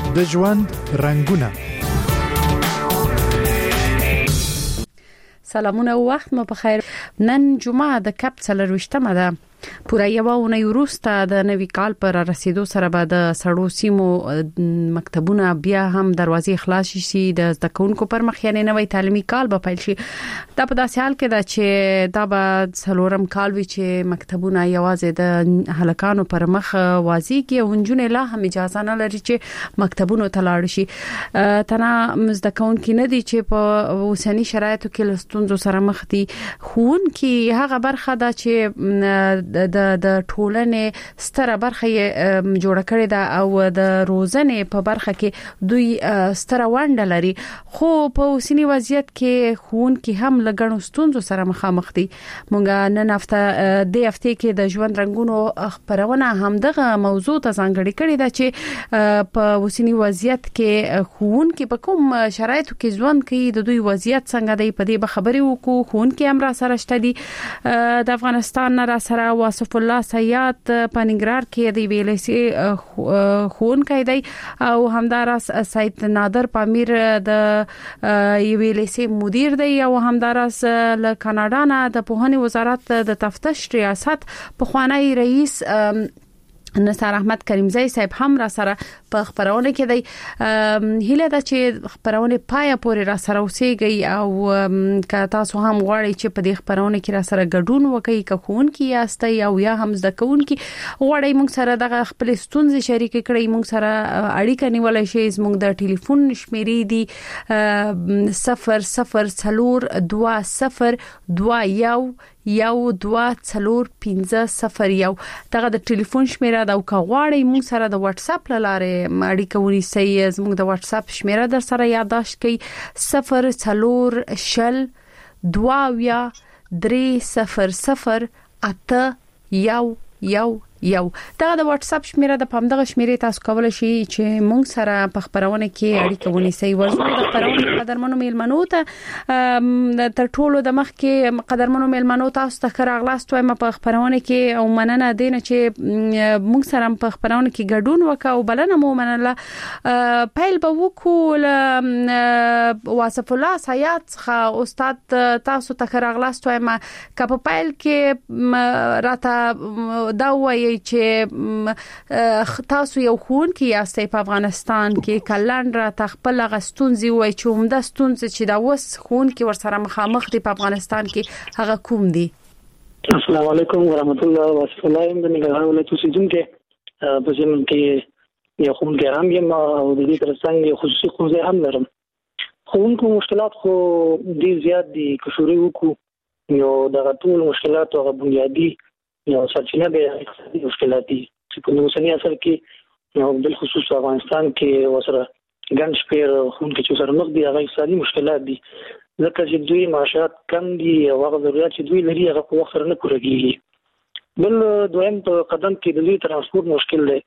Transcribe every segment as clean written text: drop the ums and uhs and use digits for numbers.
د ژوند رنگونه. سلامونه او وخت مو په خیر. نن جمعه د کپ 24مه ده. پوره یو اونۍ وروسته د نوي کال پر رسیدو سره به د سړو سیمو مکتبونه بیا هم دروازې خلاص شي. د زده کوونکو پر مخ یعنی نوي تعلیمي کال به پیل شي. دا په داسې حال کې ده چې دا به څلورم کال وي چې مکتبونه یوازې د هلکانو پر مخ وازيږي او نجونې لا هم اجازه نه لري چې مکتبونو ته لاړ شي. تنه زده کوونکي نه دي چې په اوسنی شرایطو کې لستونزو سره مخ دي. ښوونکي هغه برخه ده چې د ټولنې ستره برخه جوړ کړې ده او د روزنې په برخه کې دوی ستره ونډه لري. خو په اوسنی وضعیت کې ښوونکي هم لګڼو ستونزو سره مخامخ دي. مونږ نن هفته کې د ژوند رنگونو خبرونه هم دغه موضوع ته ځانګړي کړې ده چې په اوسنی وضعیت کې ښوونکي په کوم شرایطو کې ژوند کوي، د دوی وضعیت څنګه دی، په دې به خبرې وکړو. ښوونکي هم را سره شته دي. د افغانستان را سره واصف الله سیاد په ننګرهار کې دی ویلې ښوونکی دی او همداراز سید نادر پامیر د ویلې مدیر دی او همداراز له کاناډا نه د پوهنې وزارت د تفتیش ریاست پخوانی رئیس نثار احمد کریمزی صاحب هم را سره په خبرونه کې دی. هیله ده چې خبرونه پای پورې را سره اوسېږي او که تاسو هم غواړئ چې په دې خبرونه کې را سره ګډون وکړئ، که ښوونکي یاستئ او یا هم زده کوونکي غواړئ موږ سره دغه خپل ستونزې شریک کړئ، موږ سره اړیکه نیولای شئ. زموږ د ټلیفون شمیرې دي 002021124501. دغه د ټلیفون شمیره دا او که غواړئ موږ سره د واتس اپ لاره اړیکه ونیسئ. زموږ د واتس اپ شمیره در سره یادداشت کړئ 04023008111. دا د واتس اپ شمیره د پامدغه شمیره تاسو کولای شئ چې موږ سره په خبرونه کې اړیکه ونیسئ. ورزو د خبرونه قدرمنو میلمنو ته تر ټولو د مخ کې قدرمنو میلمنو تاسو ته راغلاست وایم په خبرونه کې او مننه دینه چې موږ سره په خبرونه کې ګډون وکاو. بلنه مو مننه. پیل به وکړو واصف الله سیاد څخه. استاد تاسو ته راغلاست وایم که په پیل کې راته دا وایي چې تاسو یو ښوونکی یاستئ په افغانستان کې، کلن را تخپل غستونځي وای چې عمده ستونزې چې دا وس ښوونکی ورسره مخامخ دي په افغانستان کې هغه کوم دي؟ السلام علیکم ورحمت الله وبرکاته. د ننګرهار ولایت اوسیدونکو په ځینو کې یو ښوونکی هم یم او د دې ترڅنګ یو خصوصي ښوونځی هم لرم. ښوونکو مشکلات خو ډیر زیات دي. که شروع وکړو یو دغه ټول مشکلات او بنیادی یو سرچینه به اقتصادي مشکلات دي چې په اوسنی عصر کې یو بل خصوص افغانستان کې وسره ګڼ شمېر ښوونکي چې سره مخ دي هغه اقتصادي مشکلات دي، ځکه چې دوی معاشات کم دي او هغه ضرورت چې دوی لري هغه په وخت سره نه پوره کیږي. بل دویم په قدم کې د دوی ترانسپورت مشکل دی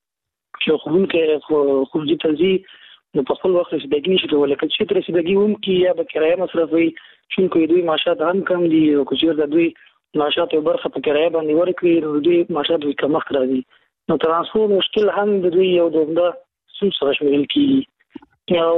چې ښوونکي خروجي تلزي نو په خپل وخت رسیدګي نشي کولای. که چې رسیدګي هم کې یا به کرایه مصرفوي چې دوی معاشات هم کم دي او که چیرته دوی معاشات یو برخه په کرایه باندې ورکړي نو دوی معاشات دوی کمښت راځي. نو ترانسپورت مشکل هم د دوی یو د څه سره شامل کیږي. یو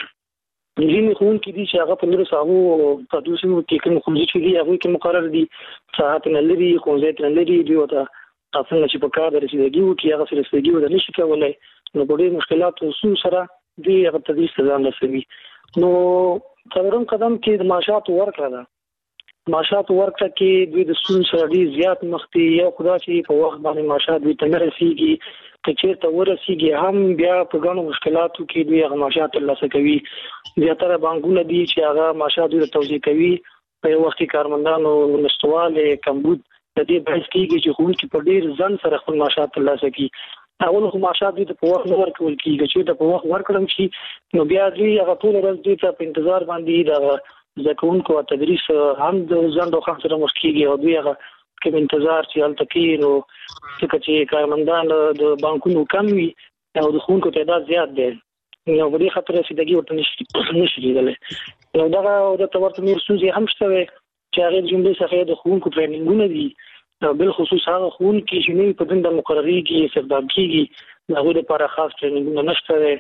ځینې ښوونکي دي چې هغه په لري ساحو په دوسرو کې کوم ښوونځي چې دي هغه کې مقرر دي ساعت نه لري ښوونځي ته لري دی او تاسو چې په کار درسیږي کې هغه سره رسیدګي ودل نشي کولای. نو په دې مشکلاتو سره دوی هغه تدریس ځان رسوي. نو څلورم قدم کې د معاشات ورکړه ده. معاشات ورکړه کې دوی د سون سره ډیر زیات مختی یو خدا چې په وخت باندې معاشات دوی ته نه رسیږي، که چیرته ورسیږي هم بیا په ګڼو مشکلاتو کې دوی هغه معاشات ترلاسه کوي. زیاتره بانکونه دي چې هغه معاشات دوی توزیع کوي. په یو وخت کې کارمندانو نشټواله کمبود د دې بحث کېږي چې ښوونکي په ډیر ځن سره خپل معاشات ترلاسه کوي. اول خو معاشات دوی ته په وخت نه ورکول کېږي، چې د په وخت ورکړم شي نو بیا دوی هغه ټول ورځ دوی ته په انتظار باندې دا ځکهونکو تدریس هم د ځندو خاص سره مشکلي او دوی هغه کوم انتظار چې حالت کې نو چې کارمندان د بانکونو کم وي او د ښوونکو تعداد زیات دی نو په دې خاطر رسیدګي ورته نشي کېدلی. نو دغه د تورته نور ستونزې هم شته چې هغه جملې څخه د ښوونکو ټریننګونه دي بل خصوص هغه خون کې چې نوی په دنده مقرري کې استخدام کیږي هغه لپاره خاص ټریننګونه نشته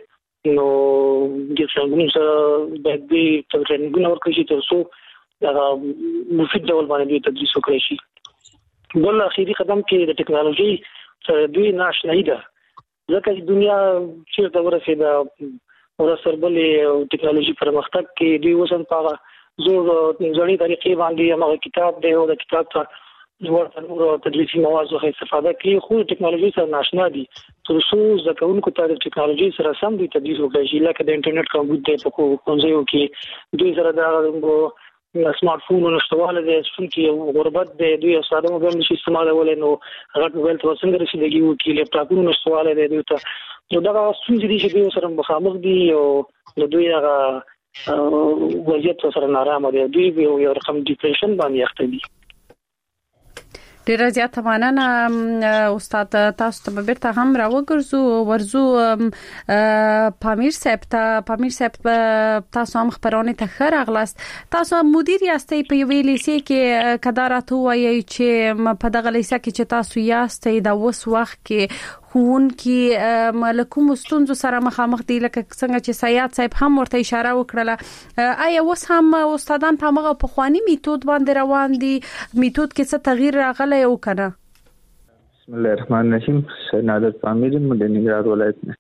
نو د څنګه سره د دې ترڅنګ ورکړي تر څو دا مفید ډول باندې تدریس وکړي شي. بل اخیری قدم کې د ټکنالوژي سره دوی ناشنایي ده ځکه چې دنیا چیرته ورسېده ورسربلې ټکنالوژي پرمختګ کې دوی وسن پاغه زور ځړې طریقې باندې هغه کتاب دی او د کتاب ته ورته تدریسي مواد څخه استفاده کوي خو ټکنالوژي سره ناشنا دي تر څو ځکهونکو ته د ټکنالوژي سره سم دي تدریس وکړي شي لکه د انټرنیټ کمپیوټر په کومځایو کې دوی سره د سمارټ فون نشټواله د څنګه غربت د دوی ساده موبایل نشي استعمالول نو هغه موبایل ته څنګه رسیدګي وکړي لپټاپونو نشټواله د دوی ته نو دا څنګه دي چې دوی سره مخامخ دي او د دوی هغه وضعیت سره نارامه دي دوی یو رقم ډیپریشن باندې اخته دي. ډیر زیات مننه استاد تاسو ته بیرته هم ورزو پامیر صاحب تاسو هم خبرونه ته خیر اغلاست تاسو مدیر یاستئ په ویلې لیسې کې کدارات وایي چې په دغه لیسې کې چې تاسو یاستئ د وس وخت کې خون کې ملکوم ستونزو سره مخامخ دي لکه څنګه چې سیاد صاحب هم ورته اشاره وکړه آیا وس هم استادان په هغه پخوانی میتود باندې روان دي میتود کې څه تغییر راغلی او کنه؟ بسم الله الرحمن الرحیم. سنادت پامیر د ننګرهار ولایت نه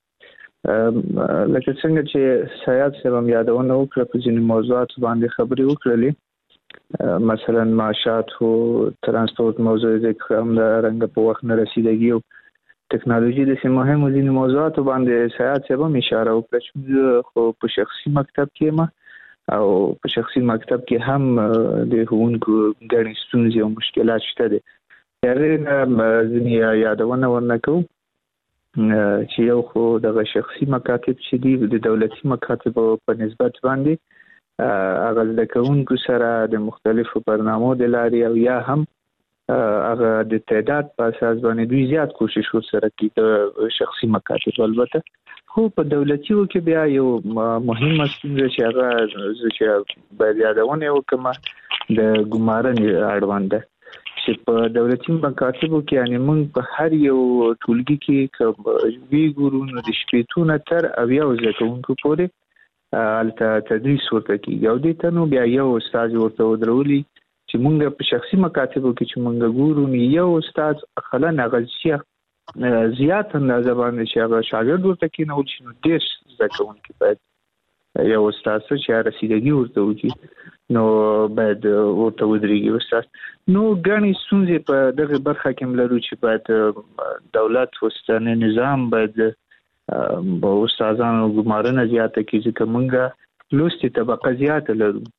لکه څنګه چې سیاد صاحب یادونه وکړه په ځینې موضوعات باندې خبرې وکړلې مثلا معاشات او ترانسپورت موضوع ذکر هم د رنګ په وخت نه رسیدګي او ټکنالوژي د مهمو ځینې موضوعاتو باندې سیاد صاحب هم اشاره وکړه چې خو په شخصي مکتب کې ما او په شخصي مکتب کې هم د ښوونکو ګڼې ستونزې او مشکلات شته دي. هغه ځینې یادونه ورنکو چې یو خو دغه شخصي مکاتب چې دي د دولتي مکاتبو په نسبت باندې هغه زده کوونکو سره د مختلفو برنامو د لارې او یا هم هغه د تعداد په اساس باندې دوی زیات کوشش وسره کوي د شخصي مکاتب البته خو په دولتي کې بیا یو مهمه ستونزه چې هغه باید یادونه وکړم د ګمارنې اړوند ده چې په دولتي مکاتبو کې یعنی موږ په هر یو ټولګي کې وی ګورو نو د شپېتونه تر اویا ځکهونکو پورې البته تدریس ورته کیږي او د تنو بیا یو استاد ورته ودرولي چې مونږ په شخصي مکاتبو کې چې مونږ ګورو نو یو استاد خلنه غلطي زیات اندازه باندې چې هغه شاګرد ورته کېنول شي نو ډېر زده کوونکي باید یو استاد چې رسیدګي ورته وکړي نو باید ورته ودرېږي استاد نو ګڼې ستونزې په دغه برخه کې لرو چې باید دولت وستانه نظام باید به استادانو ګمارنه زیاته کړي چې مونږ لوستي طبقه زیاته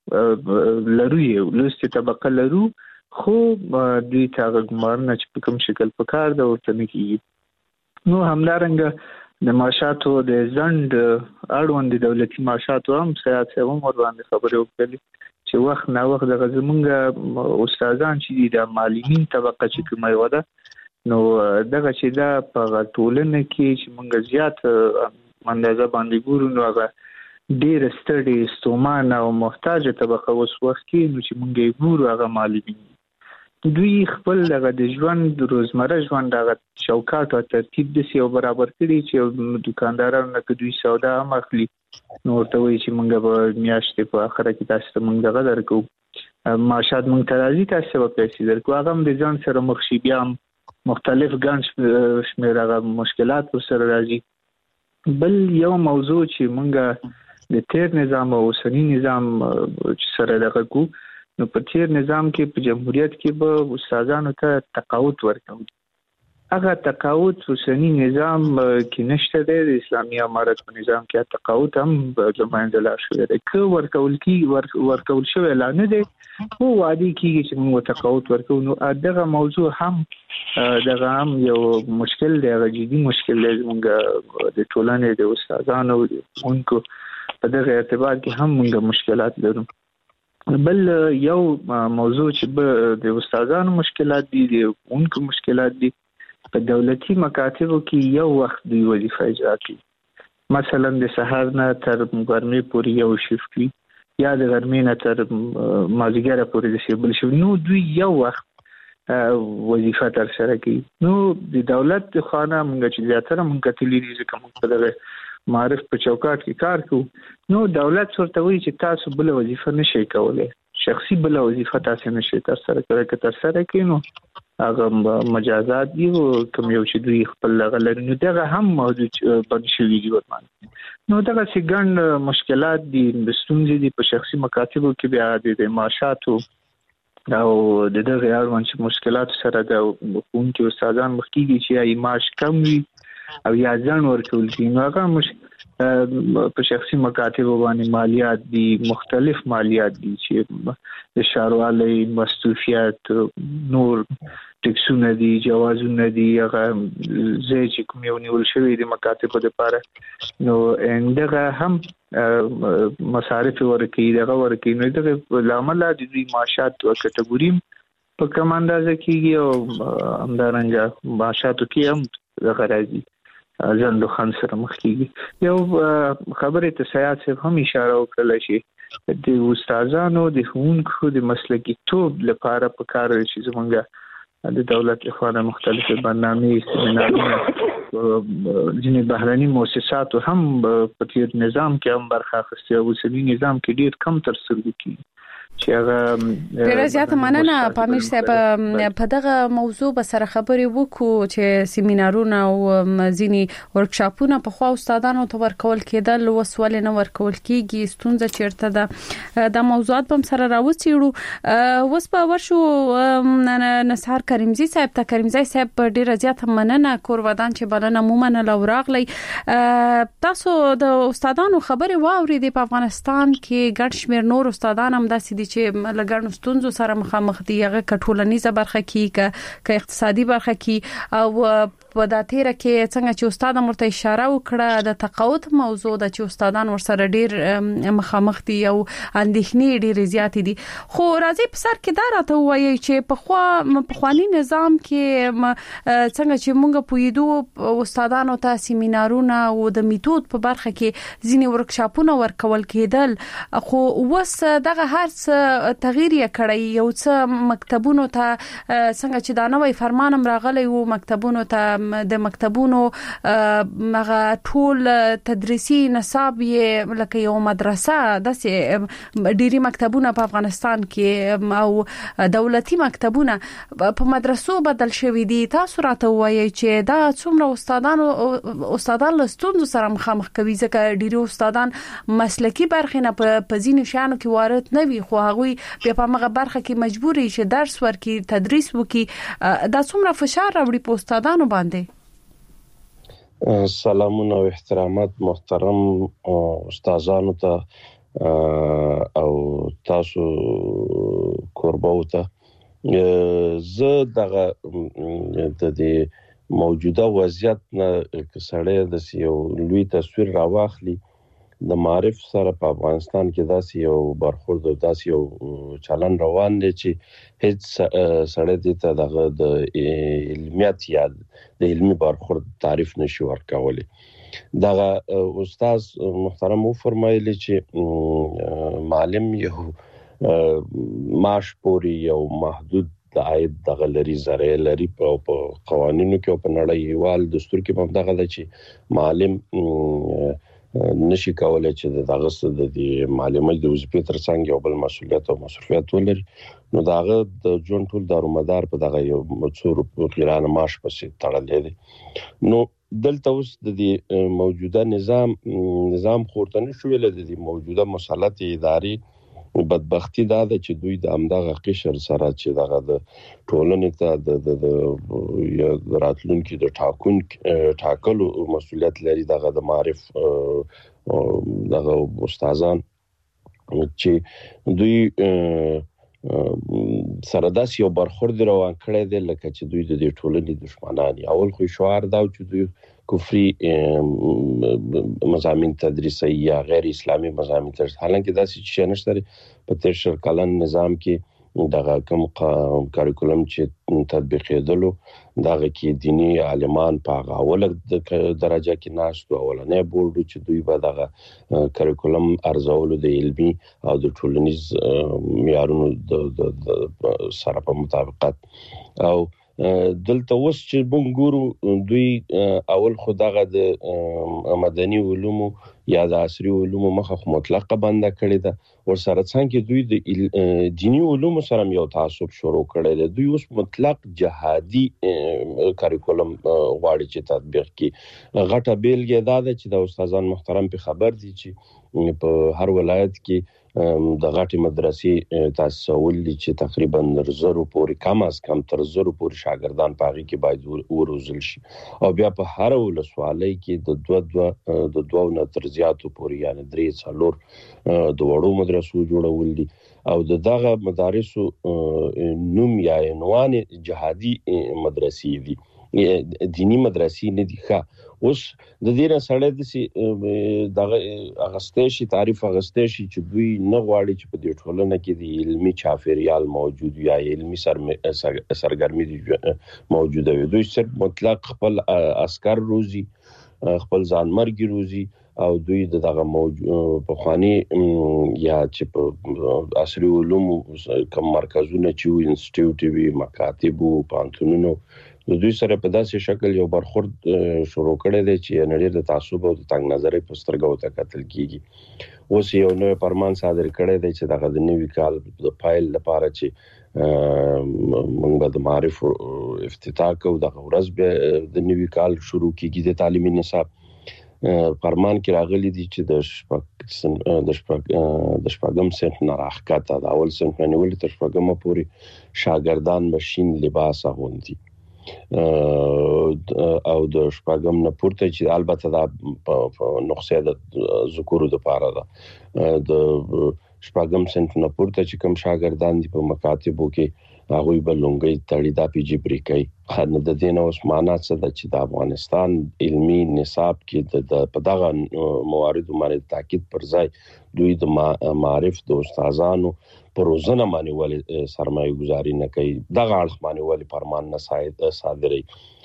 لرو یو لوستي طبقه لرو خو دوی ته ګمارنه چې په کوم شکل په کار ده ورته نه کیږي نو همدارنګه د معاشاتو د ځند اړوند دولتي معاشاتو هم سیاست هم ور باندې خبرې وکړي چې وخت نه وخت دغه زمونږ استادان چې د معلمین طبقه چې کومه یو ده نو دغه چې دا په ټولنه کې چې مونږ زیات اندازه باندې ګورو نو هغه ډیر ستړي ستومان او محتاج طبقه اوس وخت کې نو چې مونږ یې ګورو هغه معلمین دوی خپل دغه د ژوند روزمره ژوند دغه چوکاټ او ترتیب د سیو برابر کړي چې دکاندارانو کې دوی سودا هم اخلي نو ورته وایي چې مونږ به میاشتې په اخره کې تاسو ته مونږ دغه درکو معاشات مونږ ته راځي تاسو به پیسې درکو هغه هم د ځان سره مخ شي بیا مختلف ګڼ شمېر هغه مشکلات ورسره راځي. بل یو موضوع چې مونږ د تیر نظام او اوسنی نظام سره دغه کو نو په تیر نظام کې په جمهوریت کې به استادانو ته تقاعد ورکول هغه تقاعد اوسنی نظام کې نشته د اسلامي امارت په نظام کې تقاعد هم د منځ لا شوی دی که ورکول شوی لا نه دی خو وادي کېږي چې موږ تقاعد ورکو نو دغه موضوع هم دغه هم یو مشکل دی هغه جدي مشکل دی موږ د ټولنې د استادانو اونکو په دغه اعتبار کې هم موږ مشکلات لرو. بل یو موضوع چې د استادانو مشکلات دي د اونکو مشکلات دي په دولتي مکاتبو کې یو وخت دی وظیفه اجرا کوي مثلا د سحر نه تر ګرمۍ پورې یو شفت وي یا د ګرمۍ نه تر مازیګر پورې د سیبل شو نو دوی یو وخت وظیفه تر سره کوي نو د دولت خانه موږ چې زیاتره موږ کتلې دي چې کوم په دغه معرف په چوکاټ کې کار کوو نو دولت ورته وایي چې تاسو بل وظیفه نشئ کولای شخصي بل وظیفه تاسو نشئ تر سره کوئ نو هغه مجازات دي او کوم یو چې دوی خپل لغل نو دغه هم موجود بند شوی دی ورته نو دغه څنګه مشکلات دي د ستونزې دي په شخصي مکاتبو کې بیا د معاشاتو او دغه اړوند مشکلات سره د حکومت استادان مخکېږي چې ای معاش کم وي او یا ځان ورکول کی نو هغه په شخصي مکاتبو باندې مالیات دي مختلف مالیات دي چې د ښاروالۍ مصرفیات نور ټیکسونه دي جوازونه دي هغه زه چې کوم یو نیول شوی د مکاتبو لپاره نو اندغه هم مصارف ورکی نو دغه لامل د معاشات او کټګوري په کوم اندازه کېږي او همدارنګه معاشاتو کې هم دغه راځي ځندو خان سره مخ کېږي یو خبره ته سیاست هم اشاره وکړه چې د استادانو د ښوونکو د مسلکي توب لپاره په کار چې زمونږ د دولت لخوا مختلفه برنامې سیمینارونه ځینې بهرني مؤسسات هم په تیر نظام کې هم برخه اخیستې او اوسنی نظام کې ډیر کم ترسره کیږي چې هغه ډیر زیات مننه پامیر صاحب په دغه موضوع به سره خبرې وکړو چې سیمینارونه او ځینې ورکشاپونه په خوا استادانو ته ورکول کېدل وسول نه ورکول کیږي ستونزه چیرته ده د موضوعات په سره راوڅېړو وس په ورشو نصار کریمزی صاحب ډیر زیات مننه کور ودان چې بلنه مومنه لوراغلی تاسو د استادانو خبرې واورېدې په افغانستان کې ګډ شمیر نور استادان هم داسې چې لګړنو ستونزو سره مخامخ دي هغه کټولنیزه برخه کې ک اقتصادي برخه کې او په داتیره کې څنګه چې استاد مرته اشاره وکړه د تقاعد موضوع د چې استادان ورسره ډیر مخامخ دي او اندېښنې ډیر زیات دي خو راځي په سر کې دا راته وایي چې په خواني نظام کې څنګه چې مونږ پویدو استادانو ته سیمینارونه او د میتود په برخه کې ځینې ورکشاپونه ورکول کېدل خو وس دغه هر څه تغییر یې کړی یو څه مکتبونو ته څنګه چې دا نوې فرمان راغلی وو مکتبونو ته د مکتبونو هغه ټول تدریسي نصاب یې لکه یو مدرسه د ډيري مکتبونه په افغانستان کې او دولتي مکتبونه په مدرسو بدل شوي دي تاسو راته وایي چې دا څومره استادان لستونزو سره مخامخ کوي ځکه ډيري استادان مسلکي برخه نه په ځینو شانو کې وارد نه وي خو هغه په هغه برخه کې مجبوري چې درس ورکړي تدریس وکړي دا څومره فشار راوړي په استادانو باندې سلامونه او احترامات محترم استادانو ته او تاسو قربو ته زه دغه د دې موجوده وضعیت نه کسړې د یو لوی تصویر راواخلي د معرف سره په افغانستان کې داسې یو برخورد او داسې یو چلن روان دی چې هیڅ سړی دې ته د علمیت یا د علمي برخورد تعریف نشي ورکولی دغه استاد محترم فرمایلی چې معلم یو معاش پوري یو محدود د عاید دغه لري زره لري په قوانینو کې او په نړیوال دستور کې هم دغه د چې معلم نشي کولای چې دغه څه د معلومات د وظیفې ترڅنګ یو بل مسؤلیت او مسؤلیت ولري نو دغه د جون ټول دارومدار په دغه یو مڅور غیرانه معاش پسې تړلې دي نو دلته اوس د موجوده نظام خورتنه شوې له د موجوده مسلط ادارې بدبختی دا ده چې دوی د امدغه قشر سره چې دغه د ټولنې ته د راتلونکو د ټاکلو مسؤلیت لري دغه د معرف دغه استادان چې دوی سره داس یو برخورد روان کړی دی لکه چې دوی د ټولنې دشمنان اول خو شعار دا چې دوی کفري مضامین تدریسي یا غیر اسلامي مضامین تدریس حالانکه دا چې نشته په 13 کلن نظام کې دغه کوم کاریکولم چې تطبیقېدلو دغه کې دینی عالمان په اوله درجه کې ناشته اولنې بورډ چې دوی به دغه کاریکولم ارزولو د علمي او د ټولنیز معیارونو د سره په مطابقت او دلته اوس چې موږ ګورو دوی اول خو دغه د مدني علومو یا د عصري علومو مخه مطلقه بنده کړې ده ورسره څنګه دوی د دینی علومو سره یو تعصب شروع کړی دی. دوی اوس مطلق جهادي کاریکولم غواړي چې تطبیق کړي. غټه بیلګه دا ده چې د استادان محترم په خبر دي چې په هر ولایت کې د غټي مدرسې تاسیسول دي چې تقریبا 100 پورې کم از کم تر 100 پورې شاګردان پاغي کې باید وروزل شي او بیا په هر ولسوالۍ کې د دوه نه تر زیاتو پورې یعنی 3-4 د وړو مدرسو جوړول دي او دغه مدارسو نوم یا عنوان جهادي مدرسې دي، دینی مدرسې نه دي. ښه اوس د دې نه سره د دغه اغستې شي تعریف اغستې شي چې دوی نه غواړي چې په دې ټولنه کې د علمي چاپیریال موجود یا علمي سرګرمي موجوده وي. دوی صرف مطلق خپل عسكر روزي، خپل ځانمرګي روزي او دوی دغه په خواني یا چې په عصري علومو کوم مرکزونه چې انسټیټیوټ وي، مکاتب او پانتونونو د دوی سره په داسې شکل یو برخورد شروع کړی دی چې نړۍ د تعصب او د تنګ نظرۍ په سترګو ته کتل کیږي. اوس یو نوی فرمان صادر کړی دی چې دغه د نوي کال د پایل لپاره چې موږ به د معارف افتتاح کوو، دغه ورځ به د نوي کال شروع کیږي د تعلیمي نصاب. فرمان کې راغلي دي چې د شپږم صنف نه راښکته د اول صنف نه نیولې تر شپږمه پورې شاګردان به شین لباس اغوندي او د شپږم نه پورته چې البته دا نقصه د ذکورو د پاره ده. د شپږم صنف نه پورته چې کوم شاګردان دي په مکاتبو کې هغه به لونګي تړي دا پیجی بریکي. خنه د دین اوس معنا څه ده چې د افغانستان علمي نصاب کې د په دغه موارد باندې تاکید پر ځای دوی د معارف د استادانو پروژه باندې ولې سرمایه گذاري نه کوي. دغه اړخ باندې ولې فرمان نه صادري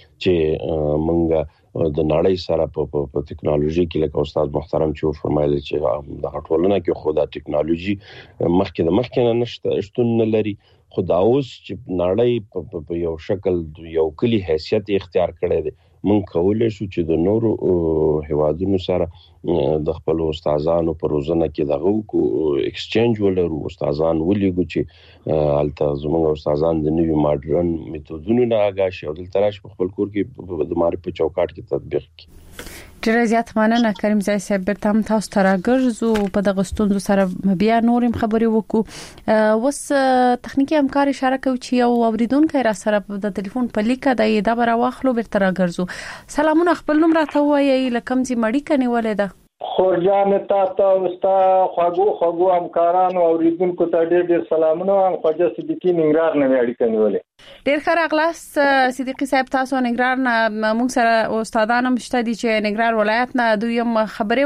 چې مونږ د نړۍ سره په ټکنالوژي کې لکه استاد محترم چې فرمایلی چې د ټولنه کې خو د ټکنالوژي مخکې نه نشته شتون نه لري، خو دا اوس چې نړۍ په یو شکل یو کلی حیثیت اختیار کړی دی. مونږ کولای شو چې د نورو هیوادونو سره د خپل استادانو په روزنه کې دغه کو ایکسچینج ولرو، استادان ولېګو چې الته زموږ استادان د نوي ماډرن میتودونو نه آگاه شي او دلته راشي په خپل کور کې د معرفت په چوکاټ کې تطبیق کړي. ډېر زیات مننه کریم زای صاحب، برته هم تاسو تراګرزو په دغه ستونزو سره بیا نورم خبرې وکړو. وس تخنیکی همکار اشاره کوي چې یو اوریدونکو را سره د ټلیفون په لیکه د بر واخلو برته راګرزو. سلامونه، خپل نوم راته وایي لکم زی مړی کني ولې ده خورجان تا وستا خواغو همکارانو اوریدونکو ته ډېر سلامونه. خواجه صدیقی ننګرهار نه اړیکه نیولې. ډېر ښه راغلاست صدیقی صاحب، تاسو ننګرهار نه موږ سره استادان هم شته دي چې ننګرهار ولایت نه دوی هم خبرې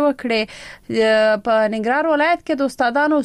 وکړي. په ننګرهار ولایت کې د استادانو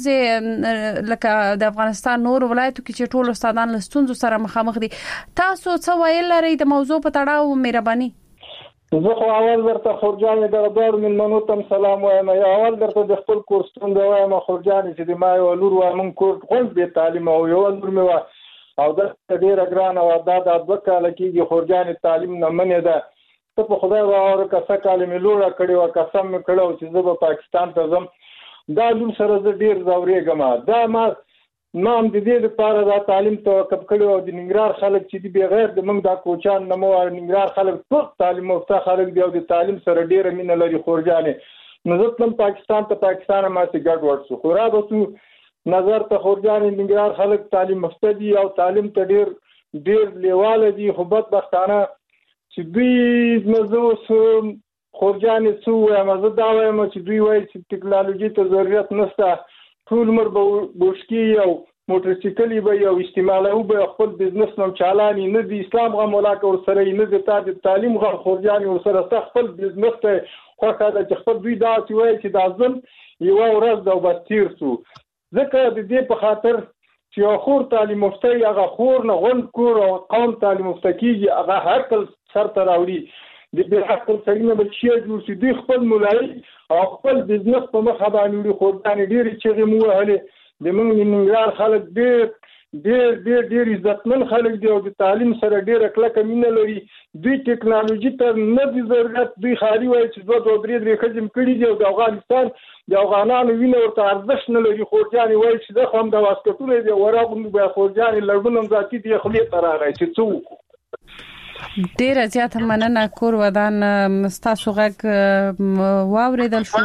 ستونزې لکه د افغانستان نور ولایتو کې چې ټول استادان له ستونزو سره مخامخ دي، تاسو څه ویل لرئ د موضوع په تړاو؟ مهرباني. زه خو اول درته خورجان د غوړ من منو تم سلام وایم. اول درته د خپل کورس څنګه وایم خورجان چې د ما یو لور و من کور خپل به تعلیم او یو لور مې و او د ډیر ګران او د وکاله کېږي خورجان تعلیم نه منې ده. ته په خدای واره کسه کلمې لور کړي او قسم کړو چې زه په پاکستان ته ځم. دا لور سره زه ډیر زورېږم. دا ما هم د دې لپاره دا تعلیم توقف کړو او د ننګرهار خلک چې دی بغیر د موږ د کوچان نه مو ننګرهار خلک ټول تعلیم یافته خلک دی او د تعلیم سره ډیره مینه لري خورجانې. نو زه پاکستان ما سي ګډ وډ شو خو را به نظر ته خورجانې ننګرهار خلک تعلیم یافته دي او تعلیم ته ډیر لیواله دي. خو بدبختانه چې دوی مزه خورجانې څو وایم زه دا وایم چې دوی وایي چې ټکنالوژي ته ضرورت نشته، ټول مر بوشکی او موټرسایکل به یو استعمالو به خپل بزنس نو چالاني نه دي. اسلام غو ملاک ور سره نه دي د تعلیم غو خورجاني ور سره خپل بزنس ته خوخه د خپل دوی دا وایي چې د ازم یو ورځ د وبستیر سو. ځکه د دې په خاطر چې خور تعلیم مفتی هغه خور نه غون کور او قوم تعلیم مفتی کیږي هغه هر سر ته راوړي. د بل حق سړي نه بچي جوړ شي دوی خپل مولای او خپل بزنس په مخه باندې خورجانې ډېری چې مو هله د موږ ننګرهار خلک ډېر ډېر عزتمن خلک دي او د تعلیم سره ډېر کلکه مینه لري. دوی ټکنالوژي ته نه دي ضرورت، دوی خالي وایي چې 2-3 ښځې کړي دي او د افغانستان د افغانانو وینه ورته ارزښت نه لري. خورجانې وایي چې زه خو هم د واسکټونه دي ورغوندو بیا خورجانې لړمون هم ذاتي دي خولې ته راغی چې څه وکړو. ډیره زیاته مننه. کور ودان ستاسو غږ واوریدل شو.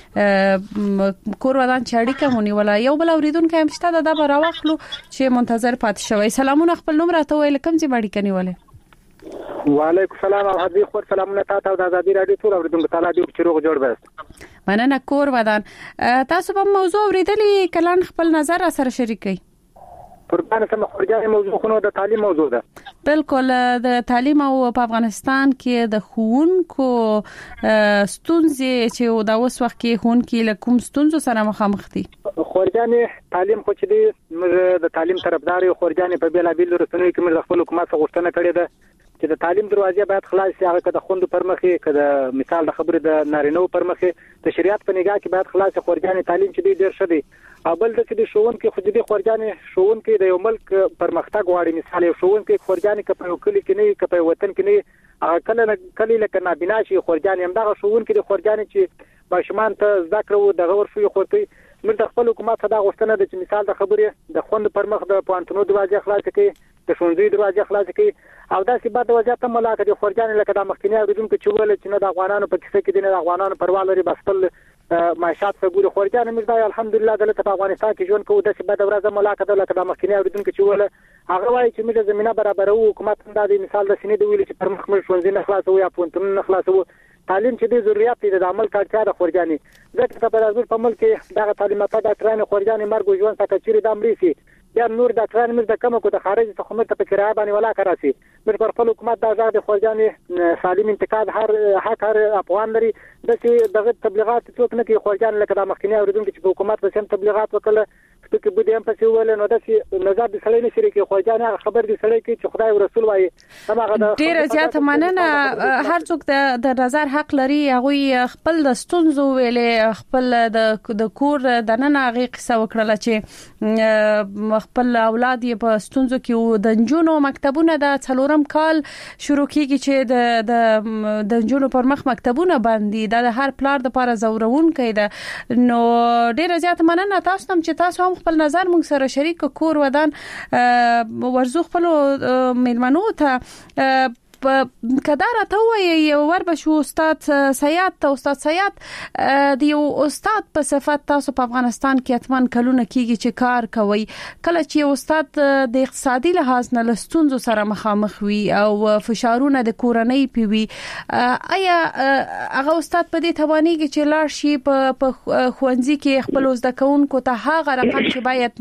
کور ودان چې اړیکه مونیوله. یو بل اوریدونکو هم شته د به راوخلو چې منتظر پاتې شوی. سلامونه، خپل نوم راته ویل کوم ځای اړیکه نیولې؟ وعلیکم السلام او حبیب خو سلامونه تاسو او د آزادي رادیو ټول اوریدونکو ته لا دې چروغ جوړ بس. مننه. کور ودان تاسو په موضوع اوریدلې، کلان خپل نظر سره شریکي. قربان سم خورجانې موضوع خو د تعلیم موضوع ده. بالکل د تعلیم او په افغانستان کې د ښوونکو ستونزې چې د اوس وخت کې ښوونکي له کوم ستونزو سره مخامخ دي. خورجانې تعلیم خو چې دی موږ د تعلیم طرفدار یو. خورجانې په بیلابیل رسنیو کې موږ د خپل حکومت څخه غوښتنه کړې ده چې د تعلیم دروازې باید خلاص شي. هغه د خوندو پر مخې کده مثال د خبرې د نارینو پر مخې د شریعت په نگاه کې باید خلاص. خورجانې تعلیم چې دی ډیر ښه دی. او بل د چې شوونکي خو دې خورجانې شوونکي د یو ملک پرمختګ غواړي. مثال یو شوونکي خورجانې که په کلی کې نه، که په وطن کې نه، کله لکه نابینا شي خورجانې همدغه شوونکي د خورجانې چې ماشومان ته زده کړو دغه ورشي خورتي. موږ د خپل حکومت څخه غوښتنه ده چې مثال د خبرې د خوند پر مخ د پوهنتونو دروازې خلاص کړي، د ښوونځي دروازې خلاص کړي او داسې بعد وضعیت هم ملاقات دي. خورجانې لکه د مخکنی اوریدونکو چې ویل چې نه د افغانانو په کیسه کې دي، نه د افغانانو پروا لري، بس خپل معاشات په ګوره. خورجانې موږ د الحمدلله دلته په افغانستان کې ژوند کوو. داسې بعد ورځ ملاقات ده لکه د مخکنی اوریدونکو چې ویل هغه وایي چې موږ زمينه برابرو. حکومت هم دا د مثال د سینې دی ویل چې پر مخ موږ ښوونځي نه خلاصو یا پوهنتون نه خلاصو. تعلیم چې د ضرورت دی د عمل کارچا د خورجانې ځکه په راځو په ملک کې دغه تعلیمات د ډاکټرانو خورجانې مرګ ژوند څخه چیرې د امریکي یا نور ډاکټرانو موږ د کومه کو د خارج څخه موږ ته کرایه باندې ولا کراسي. موږ پر خپل حکومت د آزاد خورجانې سالم انتقاد هر افغان لري. دغه تبلیغات څوک نه کوي. خورجانې لکه د مخکنی اوریدونکو چې په حکومت په سم تبلیغات وکړه چې بده هم پسې ول نو داسې نظر د سړی نشي کې. خورجانې خبر دي سړی کې چې خدای او رسول وایي هغه ډیر زیات مننه. هر څوک د نظر حق لري. هغه خپل د ستونزو ویلې، خپل د کور د نن هغه قصه وکړه چې خپل اولاد یې په ستونزو کې د جنونو مکتبونه د 4م کال شروع کیږي چې د جنونو پر مخ مکتبونه باندې د هر پلار د لپاره زورون کړي. نو ډیر زیات مننه تاسو ته چې تاسو هم خپل نظر موږ سره شریک. کور ودان ورزو خپل میلمنو ته کدار ته وایي یو ور بشو استاد سیاد ته. استاد سیاد د یو استاد په صفت تاسو په افغانستان کې اتمن کلونه کیږي چې کار کوي. کله چې استاد د اقتصادي لحاظ نه لستونزو سره مخامخ وي او فشارونه د کورنۍ پیوي، آیا هغه استاد په دې توانېږي چې لاړ شي په ښوونځي کې خپل زده کوونکو ته هغه رقم چې باید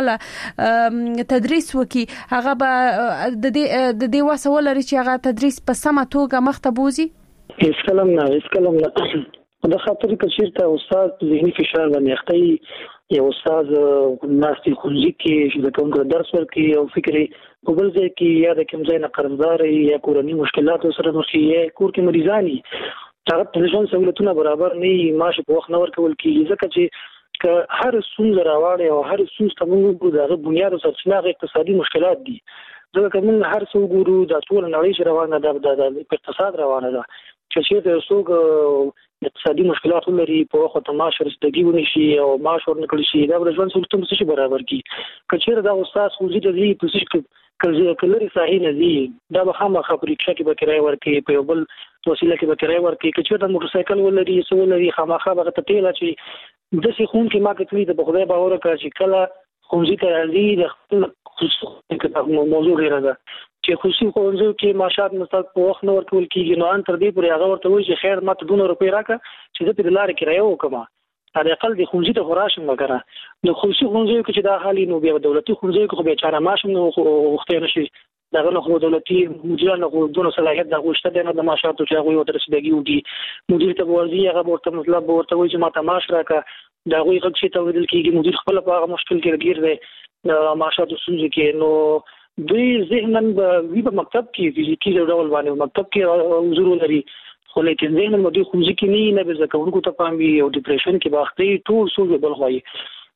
نورماله تدریس وکي هغه به د دې وسول لري چې هغه تدریس په سمه توګه مخته بوزي؟ هیڅ کلم نه د خاطر کچیر ته استاد ذهني فشار باندې اخته یو استاد ناستي خونځي کې د کوم درس ورکي او فکرې په بل ځای کې یا د کوم ځای نه قرضدار یا کورنۍ مشکلات سره مخ یا کور کې مریضانی هغه د ژوند سہولتونه برابر نه معاش په وخت نه ورکول کیږي ځکه چې هر څومره راوړي او هر څومره تموږ دغه بنیاد او سرچینه اقتصادي مشکلات دي. ځکه موږ هر څو ګورو د ټول نړۍ روانه ده د اقتصاد روانه ده چې د څوک اقتصادي مشکلات لري په وخت معاش رسیدګي ونشي او معاش ورنکړي شي دا د ژوند سہولتونه څه برابر کی. کچېر دا استاد خو دې د پوزیشن کلري صحیح نه دي دا به خامخا پریکشا کې به کرای ورکي په بل وسیله کې به کرای ورکي. کچېر د موټر سایکل ولري سو لري خامخا به ته تیل اچي د سې خون کې ما کتلی د بخدای باور کړ چې کله خونځي ته راځي د خپل خصوصي موضوع غیره ده چې خصوصي خونځو کې معاشات مستق په وخت نور کول کیږي. نو ان تر دې پورې هغه ورته وایي چې خیر ماته 200 روپۍ راکړه چې زه په لارې کرایه وکم على الاقل د خونځي ته خوراشم وکړه. نو خصوصي خونځو کې چې دا حالي نو بیا دولتي خونځو کې خو به چاره ماشم نو وخت نشي دغه نو دولتي مدیرانو خو دونه صلاحیت د غوښته نه د معاشاتو چې هغه ورته رسیدګي ودي مدیر ته ورځي هغه ورته مطلب ورته وایي چې ماته معاش راکړه دا غوي غږ چې ته ودل کېږي مدیر خپل په هغه مشکل کې ګیر دی معاشاتو سوزي کې. نو دوی ذهنن په مکتب کې فزیکی ډول باندې مکتب کې حضور لري خو لیکن ذهنن مدیر خو ځکه نه به ځکهونکو ته پام وي او ډیپریشن کې باختي ټول سوزي بل خوایي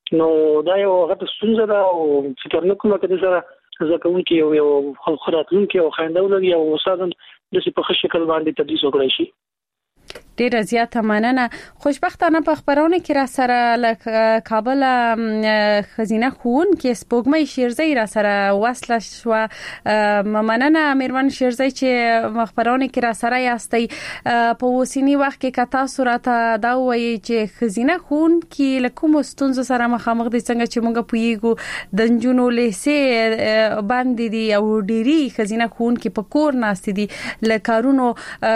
نو دا یو غټه ستونزه ده او فکر نه کوم چې سره ځکه چې یو خراتونکو او خاندولګي او استادان د څه په شکل باندې تدریس وکړي شي. ډیره زیاته مننه. خوشبختانه په خبرونه کې را سره کابل خزینه خون کې سپوږمۍ شیرزی را سره وصله شو. مننه میرمن شیرزی چې خبرونه کې را سره یاستئ. په وسینی وخت کې کتا صورت دا وایي چې خزینه خون کې لکه مستونز سره مخامخ دي څنګه چې موږ پویګو د جنونو لسه باندې دي او ډيري خزینه خون کې په کور ناست دي لکارونو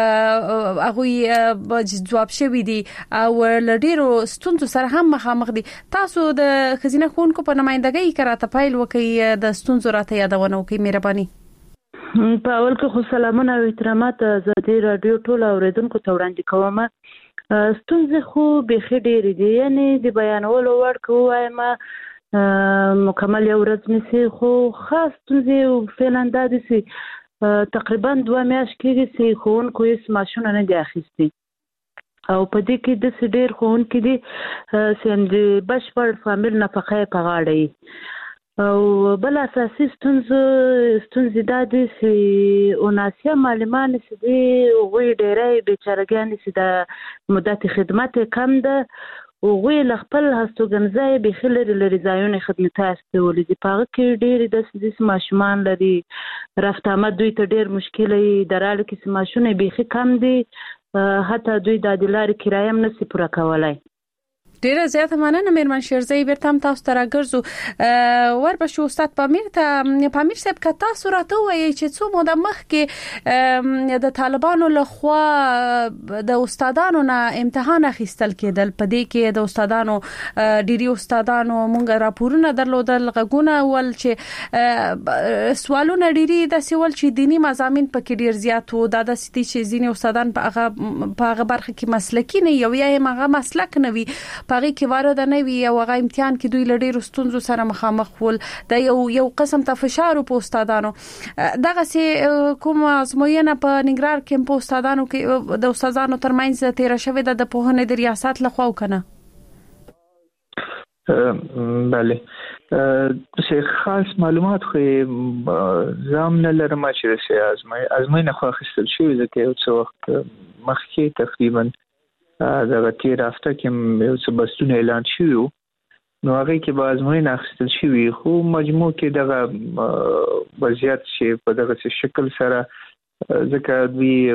هغه جواب شوی دي او لډیرو ستونزو سره هم مخامخ دي. تاسو د خزینه خونکو په نمائندګۍ کې راته پایل وکي د ستونزو راته یادونه وکي مهرباني. په اول کې خو سلامونه او احترامات زدي رادیو ټول اوریدونکو ته وړاندې کوم. ستونزې خو به خډيري دي یعنی د بیانولو ورکو وایم مکمل یو ورځ نسی خو خاص ستونزې فعلا د دي تقریبا 2 میاشتې کېږي چې خونکو یې ماشونه نه دي اخیستي او په دې کې د سډیر خون کې دي سم د بشپړ فامیل نفقه په غاړه او بل اساسي ستونزې د دې چې اوناسیا معلمان چې دي وې ډېرې بیچارهګان چې د مدت خدمت کم ده او وې خپل هستوګنځای به خلل لري ځایونه خدمت استولې دي په کې ډېرې د ماشومان لري رفت آمد دوی ته ډېر مشکلې دراله کې ماشونه به کم دي حتی دوی د دلار کرایه هم نسی پوره کولای. ډیره زیاته مننه میرمن شیرزی. بیرته هم تاسو ته راګرځو. ورپښو استاد پامیر صاحب کتا صورت وایي چې څو موده مخکې د طالبانو لخوا د استادانو نه امتحان اخیستل کېدل. په دې کې د استادانو ډيري استادانو مونږ راپورونه درلودل غوونه ول چې سوالونه ډيري د سوال چې دینی مضامین پکې ډیر زیات وو. دا د ستې چې ځینې استادان په هغه برخه کې مسلکی نه یو یا هغه مسلک نه وي پاره کې وارد نه وي او هغه امتحان کې دوی لړې رستونزو سره مخامخ ول. د یو قسم ته فشار په استادانو دغه سي کوم ازموینه په نګرار کې په استادانو کې د استادانو ترمنځ تیر شوې د پوهنې د ریاست لخوا وکنه. بله څه خاص معلومات خو زامن لرم چې سي ازموینه خو اخیستل شوې ځکه یو څه وخت مخکې تقریبا دا تیر هفته کې یو څه بستونه اعلان شوی نو هغه کې به ازموینه اخیستل شوی خو مجموع کې دغه وضعیت چې په دغه شکل سره ځکه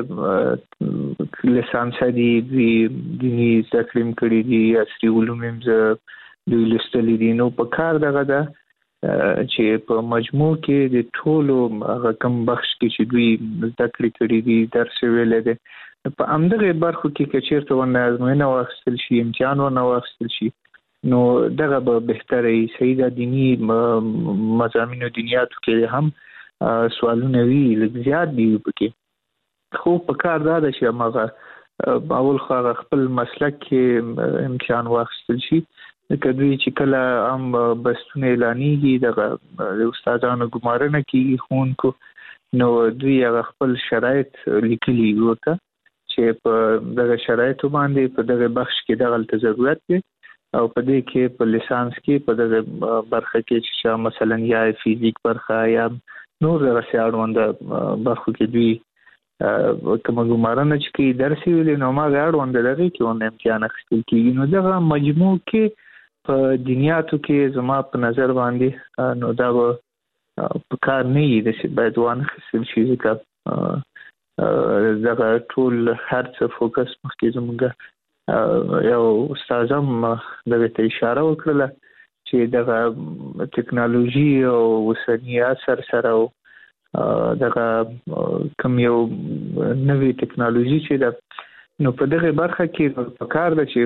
دوی لیسانس دي دوی دیني تکریم کړی دي عصري علوم دوی لستلې دي نو په کار دغه ده چې په مجموع کې د ټولو هغه کم بخش کې چې دوی تکریم کړی دي درس ویل دي په امدغه برخو کې کچیرته ونه ازموینه واخیستل شي امتحان ونه واخیستل شي نو دغه به بهتره وي. صحیح د دینی مضامینو دنیاتو کې هم سوالونه وی لږ زیات دي پکې خو په کار دا ده چې هغه اول خو خپل مسلک کې امتحان واخیستل شي کدوې چې کله هم بستونه اعلانېږي دغه استادانو ګمارنه کوي ښوونکو نو دوی هغه خپل شرایط لیکلي ورته چې په دغه شرایطو باندې په دغه بخش کې دغه ضرورت دی او په دې کې په لیسانس کې په دغه برخه کې چې مثلا یا فزیک برخه یا نور دغه اړوند برخو کې دوی کومه ګمارنه چې کې درس ویلي نو ما اړوند دغه کې ون امتحان اخیستل کېږي نو دغه مجموع کې په دنیاتو کې زما په نظر باندې نو دا په کار نه یي د باید وانه خپل شي ځکه دغه ټول هرڅه فوکس مخکې زموږ یو استاد هم دغه ته اشاره وکړه چې دغه ټکنالوژي او اوسنی اثر سره دغه کوم یو نوې ټکنالوژي چې د نو په دغه برخه کې په کار د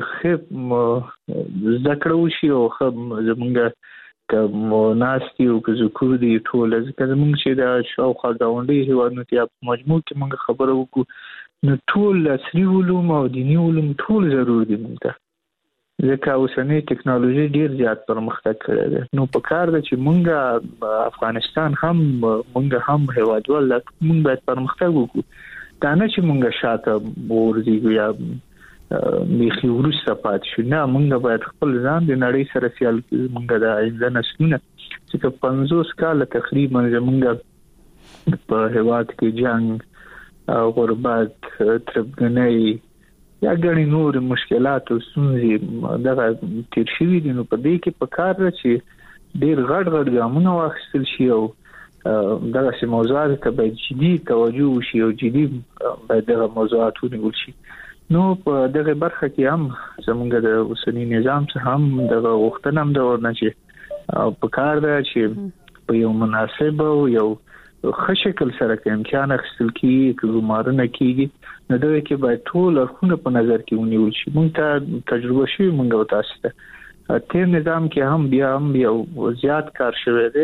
چې ذکر وشي او زموږ کوم ناستي او ذکر دي ټول ځکه موږ چې دا شاوخوا غونډې هیوادونو ته په مجموع کې موږ خبرو وکړو نو ټول عصري علوم او دینی علوم ټول ضروري دي موږ ته ځکه اوسنۍ ټکنالوژي ډیر زیات پرمختګ کړی دی نو په کار ده چې موږ افغانستان هم موږ هیوادوال موږ باید پرمختګ وکړو دا نه چې موږ شاته ورځو یا میخي ورسته پات شو نه موږ باید خپل ځان د نړۍ سره سیال موږ د آینده نسلونه چې 50 کال تقریبا موږ په هواد کې جنگ غربت تربګنۍ یا غني نور مشکلات او ستونزې دغه تیر شوي دي نو په دې کې په کار راځي ډېر غټ ګامونه واخیستل شي او دغه موضوعات ته باید جدي توجه وشي او جدي باید دغه موضوعات ونیول شي نو په دغه برخه کې هم زمونږ د اوسنی نظام څخه هم دغه وختونه هم د ورنه چې په کار ده چې په یو مناسب او یو ښه شکل سره کې امکان اخیستل کیږي ګمارنه کیږي نو دغه کې باید ټول اړخونه په نظر کې ونیول شي موږ ته تجربه شوی موږ او تاسو ته تیر نظام کې هم بیا یو زیات کار شوی دی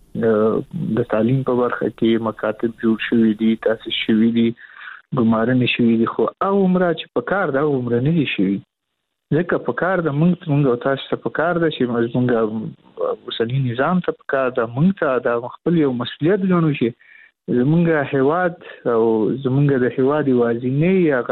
د تعلیم په برخه کې مکاتب جوړ شوی دي تاسو شوی دي ګمارنه شوی دي خو او عمره چې په کار دا عمره نه دي شوی ځکه په کار د موږ او تاسو ته په کار ده چې موږ اوسنی نظام ته په کار ده موږ ته د خپل یو مسؤلیت ګڼو چې زمونږ هیواد او زمونږ د هیواد وازینې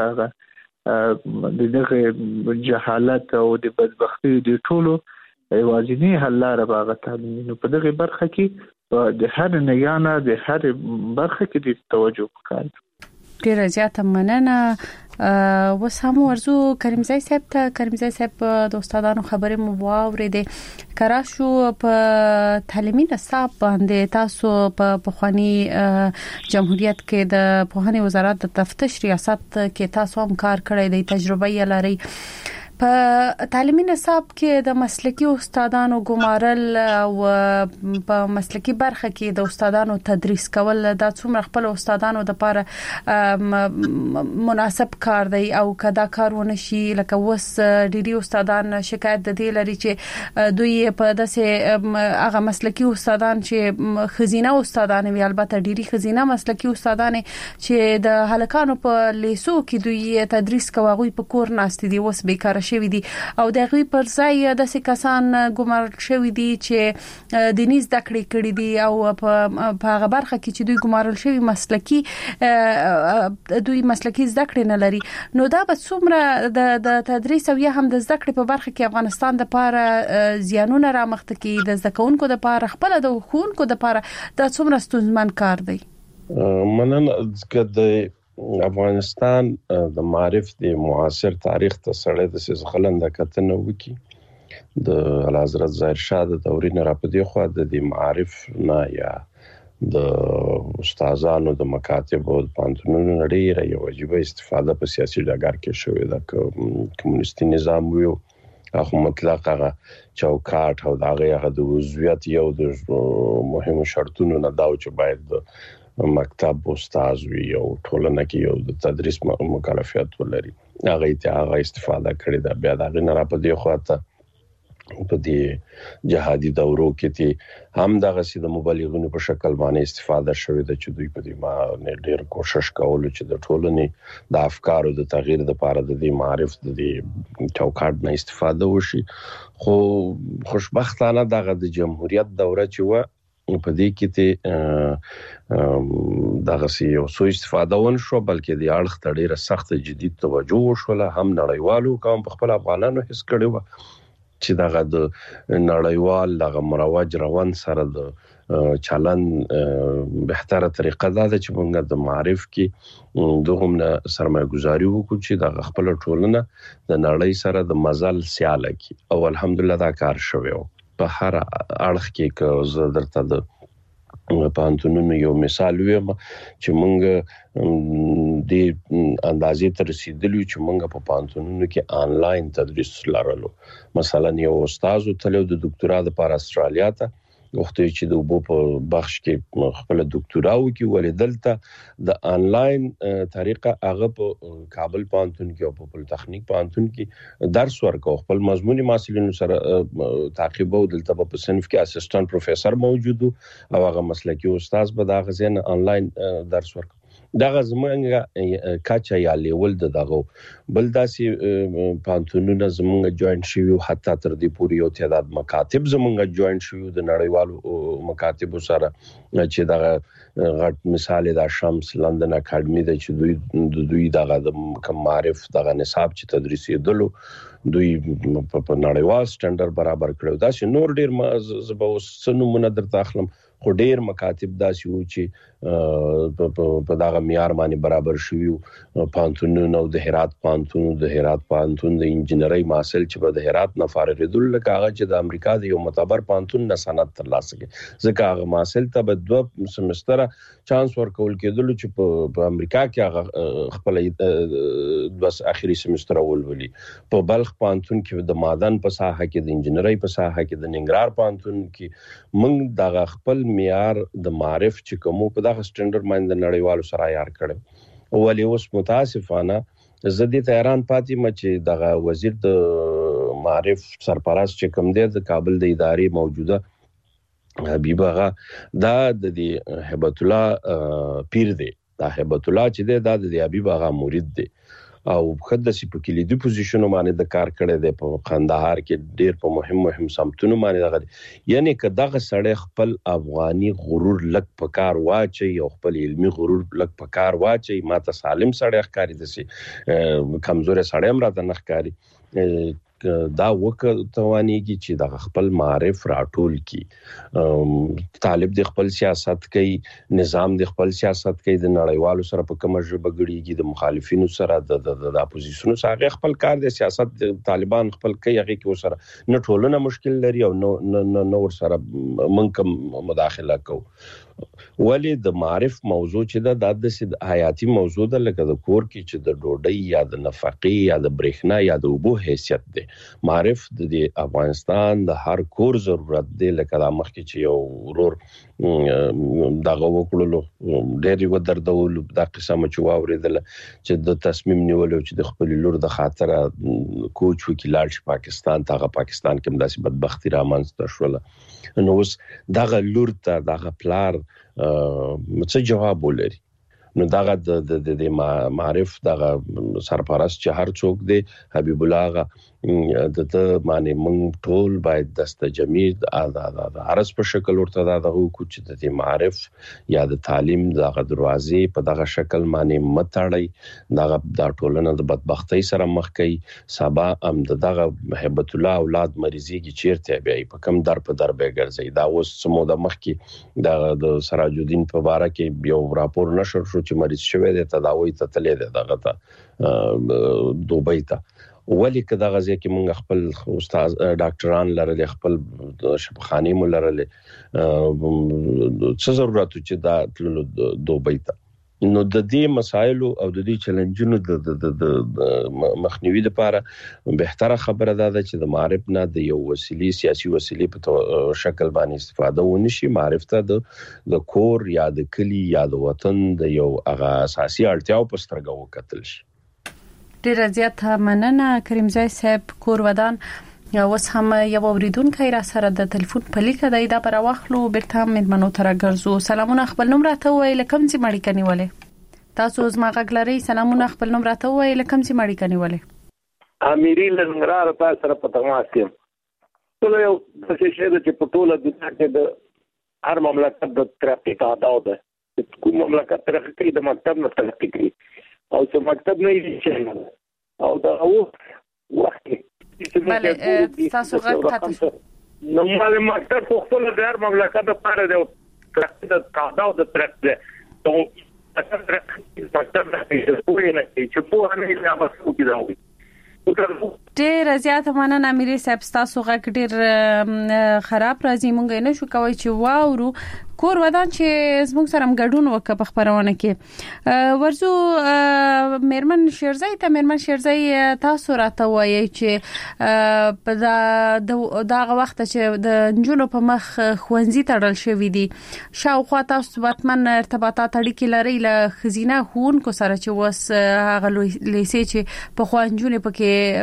هغه دغه جهالت او د بدبختی د ټولو وازینې حل لاره باغ تعلیم نو په دغه برخه کې د هر نگانه د هر برخه کې د توجه وکړي ډیره زیاته مننه وسامو ورزو کریمزای صاحب د استادانو خبرې مو واورېدې کراشو په تعلیمي نصاب باندې تاسو په خواني جمهوریت کې د پوهنې وزارت د تفتیش ریاست کې تاسو هم کار کړی دی تجربه یې لري په تعلیمي نصاب کې د مسلکي استادانو ګمارل او په مسلکي برخه کې د استادانو تدریس کول د څومره خپل استادانو د لپاره مناسب کار دی او کدا کارونه شي لکه وس ډيري استادان شکایت د دې لري چې دوی په داسې هغه مسلکي استادان چې خزینه استادان وي البته ډيري خزینه مسلکي استادان چې د هلکانو په لیسو کې دوی تدریس کوي په کور ناست دي وس بیکاره شوی دي او دغه پر ځای د کسان ګمارل شوی دي چې دیني زده کړې کړې دي او په هغه برخه کې چې دوی ګمارل شوی مسلکي زده کړې نه لري نو دا به څومره د تدریس او یا هم د زده کړې په برخه کې افغانستان د لپاره زیانونه رامخته کوي د زده کوونکو د لپاره خپل د خوونکو د لپاره دا څومره ستونزمن کار دی مننه چې افغانستان د معرف د معاصر تاریخ ته سره د سخلند کتنه وکي د حضرت ظاهر شاه د دورې نه راپدې خو د معرف نه یا د استادانو د مکاتب او د پانتونونو لري یو واجبه استفاده په سیاسي ډګر کې شوې ده کمونیستي نظام ویو هغه مطلق هغه چوکاټ او هغه د عضویت یو د مهمو شرطونو نه دا چې باید مکتب استاد وي او ټولنه کې یو د تدریس مکلفیت ولري هغه استفاده کړې ده بیا دا نه را پدې خواته په دې جهادي دورو کې هم دغه سي د مبلغونو په شکل باندې استفاده شوې ده چې دوی په دې ما ډېر کوشش کول چې د ټولنې د افکارو د تغییر لپاره د دې معرف د دې چوکاټ نه استفاده وشي خو خوشبختانه دغه د جمهوریت دوره چې و په دې کې ته دغه یو سو استفاده ون شو بلکې د اړخ ته ډیره سخت جدي توجه وشوله هم نړیوالو کوم په خپل افغانانو هیڅ کړي و چې دغه د نړیوال دغه مروج روان سره د چلن بهتره طریقه ده چې موږ د معرف کې دغه سرمایه گذاري وکړو چې د خپل ټولنه د نړۍ سره د مزل سیاله کی او الحمدلله دا کار شوی په هر اړخ کې زه درته د پانتونونو یو مثال ویم چې مونږ د اندازې تر رسیدلو چې مونږ په پانتونونو کې آنلاین تدریس لرلو مثلا یو استاد تلو د ډاکټرا لپاره استرالیا ته وخت چې د وبو په بخش کې خپل ډاکټرا وکي ولدلته د آنلاین طریقه هغه په کابل پانتون کې او په پولیټیکنیک پانتون کې درس ورکو خپل مضموني محصلینو سره تعقیب او دلته په صنف کې اسسټنټ پروفیسور موجود او هغه مسلکي استاد به دا غزين آنلاین درس ورکو دغه زمونږ کاچا یا لیول دغه بل داسې پانتونونه زمونږ جوائنټ شوی حتی تر دې پورې یو تعداد مکاتب زمونږ جوائنټ شوی د نړیوالو مکاتب سره چې دغه غټ مثال د شمس لندن اکیډمي د چې دوی دغه د معرف دغه نصاب چې تدریسي دلو دوی په نړیوال سټانډرډ برابر کړو دا چې نور ډیر زبو سنمونه درته اخلم خو ډیر مکاتب داسې وو چې په دغه معیار باندې برابر شوی پانتونونه د هرات پانتون د انجنیری ماسل چې په هرات نه فارغېدل لکه هغه چې د امریکا د یو معتبر پانتون نه سند ترلاسه کړي ځکه هغه ماسل ته به 2 سمستر چانس ورکول کېدل چې په امریکا کې هغه خپل بس اخري سمستر ولولي په بلخ پانتون کې د معدن په ساحه کې د انجنیری په ساحه کې د ننګرهار پانتون کې موږ دغه خپل معیار د معرف چې کوم په دغه سټانډرډ باندې نړیوالو سره عیار کړو ولې اوس متاسفانه زدي تهران پاتې مچ دغه وزیر د معرف سرپرست چې کوم دی د کابل د ادارې موجوده حبیب آغا دا د هبت الله پیر دی دا هبت الله چې دی دا د حبیب آغا مرید دی او خدای سي په کلیدي پوزیشن باندې د کار کړی دی په قندهار کې ډیر په مهم سمتونو باندې دغه یعنی که دغه سړی خپل افغاني غرور لک په کار واچي او خپل علمي غرور لک په کار واچي ماته سالم سړی ښکاری دي کمزور سړی هم راته نه ښکاری دا وکړتوانيږي چې د خپل معرف راټول کی طالب د خپل سیاست کوي نظام د خپل سیاست کوي د نړیوالو سره په کومه ژبه غړيږي د مخالفینو سره د اپوزیشنو سره خپل کار د سیاست د طالبان خپل کوي هغه کې سره نه ټولنه مشکل لري او نو ور سره منکم مداخله کو ولی د معرف موضوع چې د حیاتي موضوع د لکه د کور کې چې د ډوډۍ یا د نفقې یا د برېښنا یا د اوبو حیثیت دی معرف د افغانستان د هر کور ضرورت دی لکه د مخکې چې یو ورور دغه وکړلو ډېری و دردول د قسمه چې واوریدل چې د تصمیم نیولو چې د خپل لور د خاطر کوچ وکیلار چې پاکستان کې مداسي بدبختی رامنځته شوله نو اوس دغه لور ته دغه پلار څه جواب ولري نو دغه د معرف دغه سرپرست چې هر څوک دی حبیب الله د معنی مونږ ټول باید دستجمی د عرض په شکل ورته دغه کوچ د معرف یا د تعلیم دغه دروازې په دغه شکل معنی متړی دغه د ټولنه د بدبختی سره مخ کوي سبا هم دغه هبت الله اولاد مریضي کې چیرته بیا په کم در په در به ګرځي دا اوس سمو د مخ کې د سراج الدین په باره کې یو راپور نشر شو چې مریض شوی دی تداوی ته تللی دی دغه ته دوبۍ ته ولی که دغه ځکه موږ خپل استاد ډاکټران لرل خپل شفاخانه مو لرل څه ضرورت چې دا دوبۍ ته نو د دې مسایل او د دې چیلنجونو د مخنیوي لپاره بهتره خبره ده چې د معرف نه د یو وسیلې سیاسي وسیلې په شکل باندې استفاده ونشي معرف ته د کور یا د کلی یا د وطن د یو هغه اساسي اړتیاو په سترګه وکتل شي ډیر زیاته مننه کریمزای صاحب کور ودان اوس هم یو اوریدونکو را سره د ټلیفون په لیکه دی دا پر واخلو بیرته مېرمنو تر ګرځو سلامونه خپل نوم راته وایي لکم چې مړی کني ولې تاسو زما غږلري سلامونه خپل نوم راته وایي لکم چې مړی کني ولې اميري لنګرار په سره په تماس کې ټول یو څه شی چې په ټوله دنیا کې د هر مملکت د ترقی تعداد ده کوم مملکت ترقی کوي د مکتب نه ترقی کوي او چې مکتب نه یې او دا وخت بله تاسو غږ قطع نو مله مکتب خو خپل د هر مملکت لپاره د ترقی د تعداد د ترقی نو مکتب نه چې په هغه نه اوسو کې دا ډیر زیاته مننه امیر صاحب تاسو غږ ډیر خراب راځي مونږ نه شو کوي چې واورو کور ودان چې زموږ سره ګډون وکړه په خبرونه کې ورزو مېرمن شیرزای تاسو راته وایي چې په دغه وخت چې د جنونو په مخ خوندزي تړل شوې دي شاوخوا تاسو واتمن ارتباطات اړیکې لري له خزینه خون کو سره چې وس هغه لیسې چې په خوانجونه پکې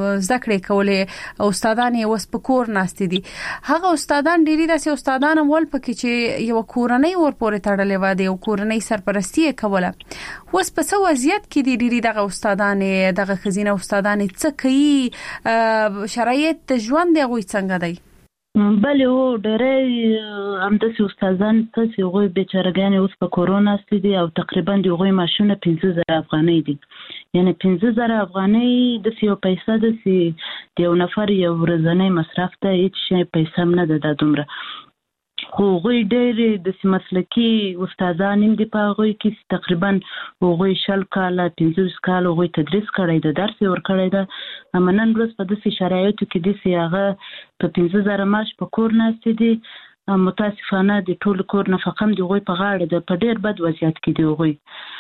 زده کړې کولې استادان یې وس په کور ناستې دي هغه استادان ډېری داسې استادان ول پکې چې یو کورنۍ ورپورې تړلې و دي او کورنۍ سرپرستی کوله وس په څه وضعیت کې دي ډېری دغه استادان دغه خزینه استادان څه کوي شرایط د ژوند دی غوي څنګه دی بله و ډېرې همداسې استادان څه هغوی بیچارهګانې اوس په کورونا ستې دي او تقریبا د هغوی معاشونه 15,000 افغانۍ دي یعنی 15,000 افغانۍ داسې یو پیسه داسې د یو نفر یو ورځنی مصرف ته هیڅ شی پیسه هم نه ده دا دومره خو هغوی ډېرې داسې مسلکي استادان هم دي په هغوی کې تقریبا هغوی 20 کاله 15 کاله هغوی تدریس کړی ده درس یې ورکړی ده اما نن ورځ په داسې شرایطو کې داسې هغه په 15,000 معاش په کور ناستې دي متاسفانه د ټول کور نفقه هم د هغوی په غاړه ده په ډېر بد وضعیت کې دي هغوی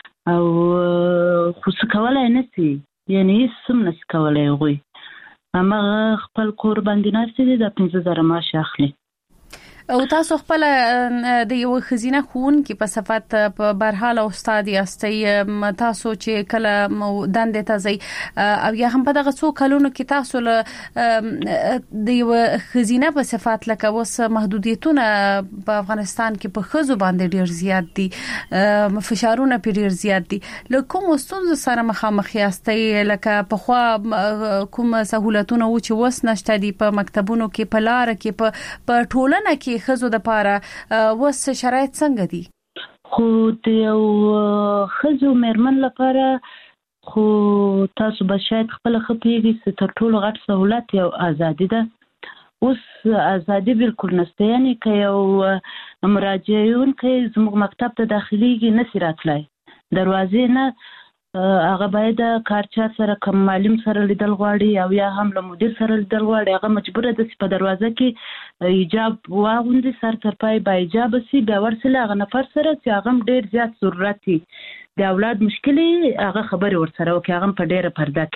او خو څه کولی نه شي یعنې هېڅ هم نه شي کولی هغوی هماغه خپل کور باندې ناستې دي د 15,000 معاش اخلي او تاسو خپل د یو خزینه ښوونکي په صفت په برحال استاد یاستئ تاسو چې کله دندې ته ځئ او یا هم په دغه څو کلونو کې تاسو له د یو خزینه په صفت لکه اوس محدودیتونه په افغانستان کې په ښځو باندې ډېر زیات دي فشارونه پرې ډېر زیات دي له کوم ستونزو سره مخامخ یاستئ لکه پخوا کوم سہولتونه و چې وس نشته دي په مکتبونو کې په لار کې په ټولنه کې خزو د پاره وس شرایط څنګه دي خو د یو خزو مېرمن لپاره خو تاسو به شاید خپل خپېږي چې تر ټولو غټ سہولت یو ازادي ده اوس ازادي بالکل نشته یعنی که یو مراجعونکی زموږ مکتب ته داخليږي نشي راتلای دروازې نه هغه باید کارچا سره کوم معلم سره لیدل غواړي او یا هم له مدیر سره لیدل غواړي هغه مجبوره ده چې په دروازه کې حجاب واغوندي سر تر پای با حجاب سي بیا ورسله هغه نفر سره چې هغه ډېر زیات ضرورت دي د اولاد مشکلې هغه خبرې ورسره وکړي هغه په ډېره پرده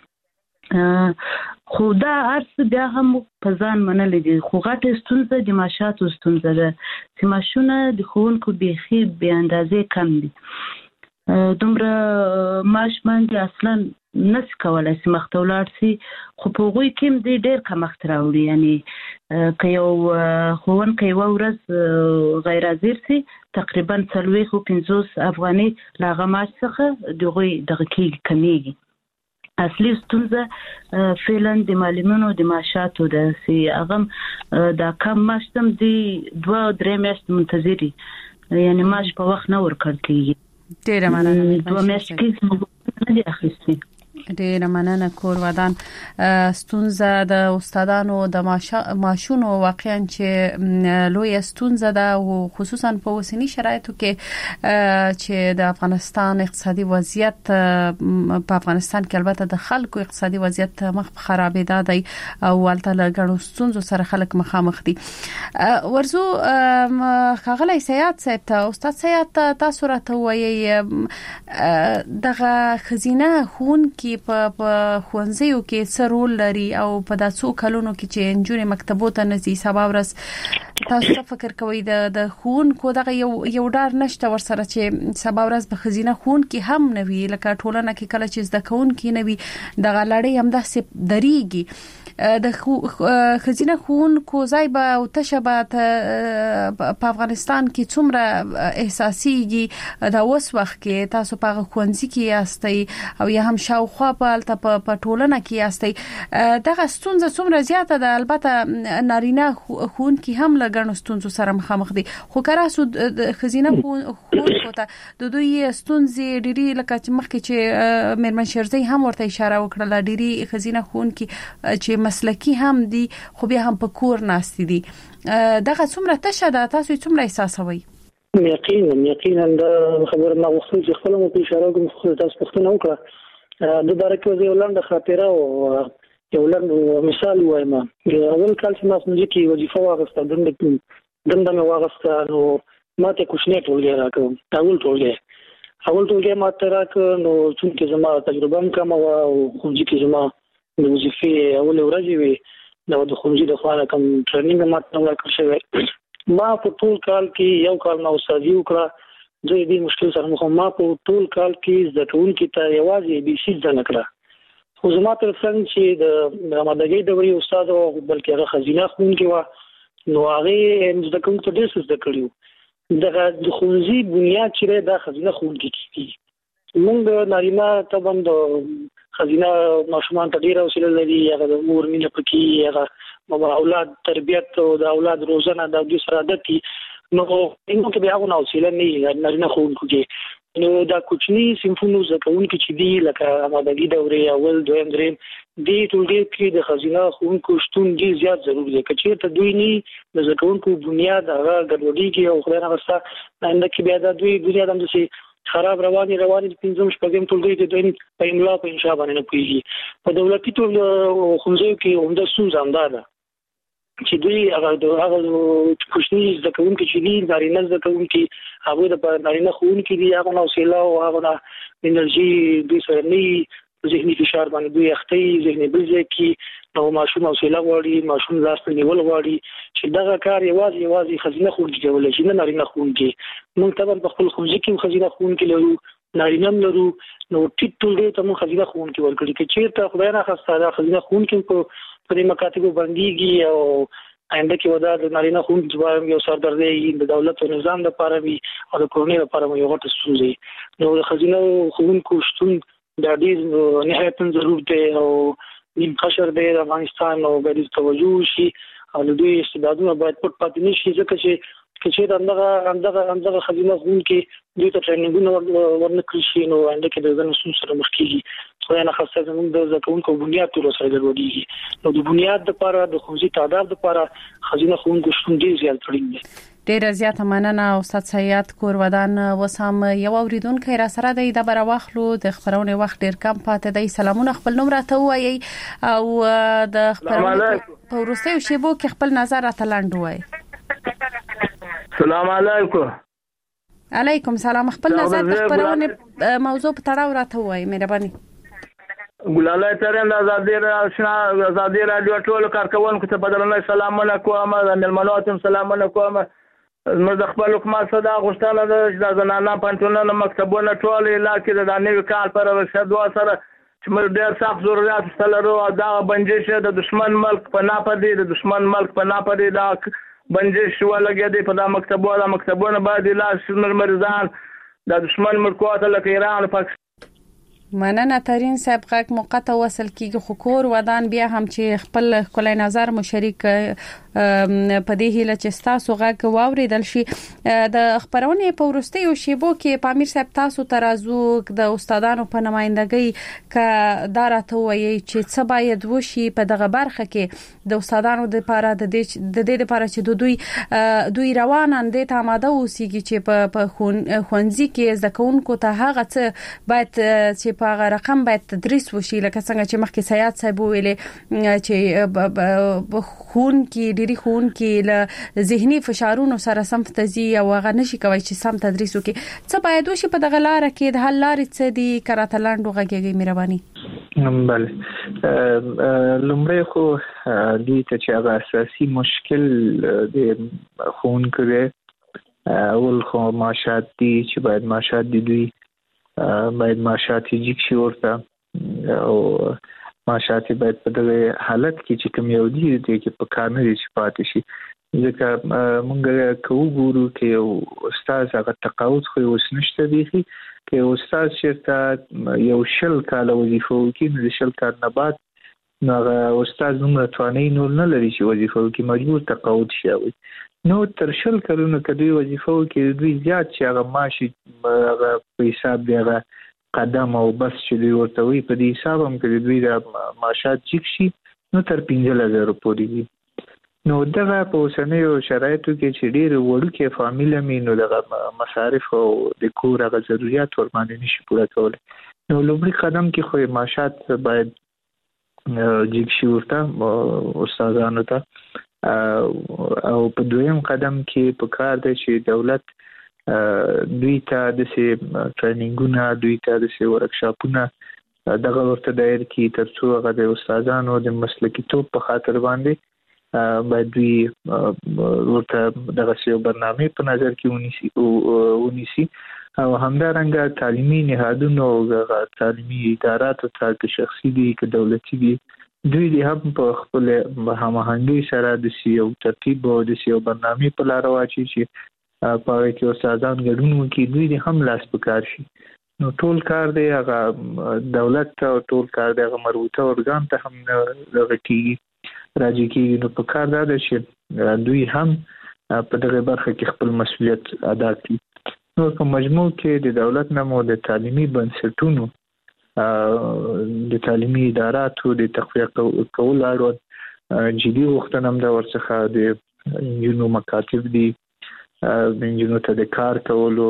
کې خو دا هرڅه بیا هم په ځان منلې دي خو غټه ستونزه د معاشاتو ستونزه ده چې معاشونه د ښوونکو بیخي بې اندازې کم دي دومره معاش باندې اصلا نشي کولای چې مخته ولاړ شي خو په هغوی کې هم دی ډېر کمښت راوړي یعنی که یو ښوونکی یوه ورځ غیر حاضر شي تقریبا 40-50 افغانۍ له هغه معاش څخه د هغوی دغه کېږي کمیږي اصلي ستونزه فعلا د معلمینو د معاشاتو ده چې هغه دا کم معاش هم د 2-3 میاشتې منتظري یعنی معاش په وخت نه ورکړل کېږي ډېره مننه 2 میاشتې کې نه دي اخیستي ډېره مننه کور ودان ستونزه د استادانو د معاشونو واقعا چې لوی ستونزه ده او خصوصا په اوسنی شرایطو کې چې د افغانستان اقتصادي وضعیت په افغانستان کې البته د خلکو اقتصادي وضعیت مخ په خرابېدا دی او ولته له ګڼو ستونزو سره خلک مخامخ دي ورزو خغلی سیاحت صاحب استاد سیاحت تاسو راته وایي دغه خزینه ښوونکي په ښوونځیو کې څه رول لري او په داسو کلونو کې چې نجونې مکتبو ته نزي سبا ورځ تاسو څه فکر کوئ د ښوونکو دغه یو ډار نشته ورسره چې سبا ورځ به خزینه ښوونکي هم نه وي لکه ټولنه کې کله چې زده کوونکي نه وي دغه لړۍ همداسې درېږي د خزینه ښوونکو ځای به او تشبات په افغانستان کې څومره احساسيږي دا اوس وخت کې تاسو په ښوونځي کې یاستئ او یا هم شاوخوا په ټولنه کې یاستئ دغه ستونزه څومره زیاته ده البته نارینه ښوونکي هم له ګڼو ستونزو سره مخامخ دي خو کراسو خزینه ښوونکو ته د دوی ستونزې ډېری لکه چې مخکې چې مېرمن شیرزی هم ورته اشاره وکړه ډېری خزینه ښوونکي چې مسلکی هم دي خو بیا هم په کور ناست دي دغه څومره تشه ده تاسو څومره احساسوي یقینا دا خبر ما وخت چې خپل مو په اشاره کوم خو تاسو پښتنه وکړه د بارکه یو لاندې خاطره او یو لاندې مثال وایم اول کال چې ما سمجه کې وظیفه واغسته دنده مې واغسته نو ماته کوښنه ټولګه راکوم اول ټولګه ماته راک نو چې زما تجربه هم کم او خو چې زما د وظیفې اول ورځې وي د خونځي د خانه کوم ټریننګ ماته ورکړ شوی ما په ټول کال کې یو کال نو استادي وکړه دې مشکل سره ما په ټول کال کې زده کوونکي ته یوازې ABC ځنه کړه خو زما تر څنګه چې د رمضانګي دوري استاد او بلکې هغه خزینه خون کې و نو هغه د کوم څه د څه کړیو د خونزي بنیاد چې د خزینه خون کې کیږي موږ نارینه طبعا د خزینه ماشومان ته ډیره وسیله لري هغه د مور مینه پکې هغه اولاد تربیت او د اولاد روزنه د دې سره عادت نو انو کې بیا غو وسیله نه نارینه خون کې نو دا کوچني سیمفونو زکون کې چې دی لکه آمادګي دورې اول دویم دریم دی ټولګي کې د خزینه خون کو شتون دی زیات ضروري دی چې ته دوی نه د زکون کو بنیاد هغه ګډوډي کې او خدای نه وسه انده کې بیا د دوی بنیاد هم د خراب رواني پنځم شپږم ټولګي کې دوی په املا په انشاء باندې نه کوي په دولتي ټول خونځو کې هم د سوز اندازه چې دوی هغه کوچني زکون کې چې دی نارینه زکون کې هغه د نارینه خون کې دی هغه نو سیلا او هغه انرژي د سرني ذهني فشار باندې دوی اخته ذهني بلځي کې نو ماشوم او سیلا غواړي ماشوم لاس په نیول غواړي چې دغه کار یوازې خزینه خون کې کولای شي نه نارینه خون کې موږ طبعا په خپل خونځي کې خزینه خون کې لرو نارینه لرو نو ټیټ ټولګي ته موږ خزینه خون کې ورکړي کې چیرته خدای نه خاصه دا خزینه خون کې په دې مکاتبو باندې او آینده کې ودا د نارینه خون ځواب یو سردردي د دولت او نظام لپاره وي او د کورنۍ لپاره یو غټ ستونزه نو د خزینه خون کو شتون د ډیر نهایت ضرورت دی او نیم قشر دی د افغانستان او غیر توجه شي او دوی استعدادونه باید پټ پاتې نشي ځکه چې دغه خزینه خون کې دوی ته ټریننګونه ورنکړي شي نو آینده کې د ځنو سره مخ کیږي خو نه خاصه زموږ د زکونکو بنیاد ټول سره ګډوډي نو د بنیاد لپاره د خونځي تعداد لپاره خزینه خون کو شتون ډیر زیات اړین دی ډیر زیات مننه استاد سید کور ودان وسام یو اوریدونکو را سره د بر واخلو د خبرونه وخت ډیر کم پاتې دی سلامونه خپل نوم راته وایي او د خبرونه په ورستیو شیبو کې خپل نظر راته لاندې وایي السلام علیکم علیکم سلام خپل نظر د خبرونه موضوع په تړاو راته وایي مهرباني ګلاله ترين آزادي رادیو ټول کارکونکو ته بدلنه سلامونه کوم د ملمنوتم سلامونه کوم موږ د خپل حکومت صدا غوښتنه د زنانه پنټونونو مکتبونو ټول علاقې د نوي کال پر رسیدو سره چې موږ ډېر سخت ضرورت ستلرو او دا بنجش د دشمن ملک په ناپدې د دشمن ملک په ناپدې دا بنجش ولګې دی په دا مکتبونو باندې لاس مرزان د دشمن ملکوات لکه ایران او پاکستان مننه ترين صاحب غږ موقته وصل کیږي خو کور ودان بیا هم چې خپل کولای نظر مشارک په دې هیله چې تاسو غږ واوریدل شي د خبرونه په ورستیو شیبو کې پامیر صاحب تاسو ترازو د استادانو په نمائندګۍ ک دارته وایي چې څه باید وشي په دغه برخه کې د استادانو لپاره د دې لپاره چې دوی روانان دي ته آماده اوسېږي چې په خونځي کې ځکهونکو ته هغه څه باید چې په رقم باید تدریس وشي لکه څنګه چې مخکې سیاد صاحب ویلي چې خون کې ډيري خون کې له ذهني فشارونو سره سم تزي او هغه نشي کوي چې سم تدریس وکړي څه باید وشي په دغه لار کې د حل لارې څه دي کراتلاندو غږیږي مهرباني بله لومړی خو دې ته چې هغه اساسي مشکل د خون کې اول خو معاشات دي چې باید معاشات دي دوی باید معاشات جګ شي ورته او معاشات باید په دغه حالت کې چې کوم یو دي چې په کار نه دي چې پاتې شي ځکه مونږ کوو ګورو کې استاد هغه تقاعد خو وسنشته دي کې استاد چې یو شل کال وظیفه کوي نو شل کال نه بعد نو استاد نوم تواني نور نه لري چې وظیفه کوي مجبور تقاعد شي نو تر شل کلونو کدوې وظیفه کې دوی زیات چې هغه ماشي هغه په حساب دی هغه قدم او بس چې دوی ورته وي په دې حساب هم کې دوی د معاشات جګ شي نو تر 15,000 پورې دي نو دغه په اوسنیو شرایطو کې چې ډېر وړوکې فامیله مې نو دغه مصارف او د کور هغه ضرورت ور باندې نشي پوره کولی نو لومړی قدم کې خو معاشات باید جګ شي ورته استادانو ته او په دویم قدم کې په کار دی چې دولت دوی ته د سي ټریننګونه دوی ته د سي ورکشاپونه دغه ورته دایر کې ترڅو هغه د استادانو د مسلکي توپ په خاطر باندې باید دوی ورته دغه سي برنامه په نظر کې ونیسي او همدارنګه تعلیمي نهادونو او تعلیمي اداراتو ته شخصي دي که دولتي دي دوی دې هم په خپل هماهنګي سره د یو ترتیب او د یو برنامه په لار واچي چې په کې استادان ګډون وکړي دوی دې هم لاس پکار شي نو ټول کار دی هغه دولت ته ټول کار دی هغه مربوطه ارګان ته هم لږه راځي کې نو په کار دا ده چې دوی هم په دغه برخه کې خپل مسؤلیت ادا کړي نو په مجموع کې د دولت نمو د تعلیمي بنسټونو د تعلیمي اداراتو د تقویه کول اړوند جدي غوښتنه هم د ورڅخه د انجینو مکاتب دي د انجینو ته د کار کولو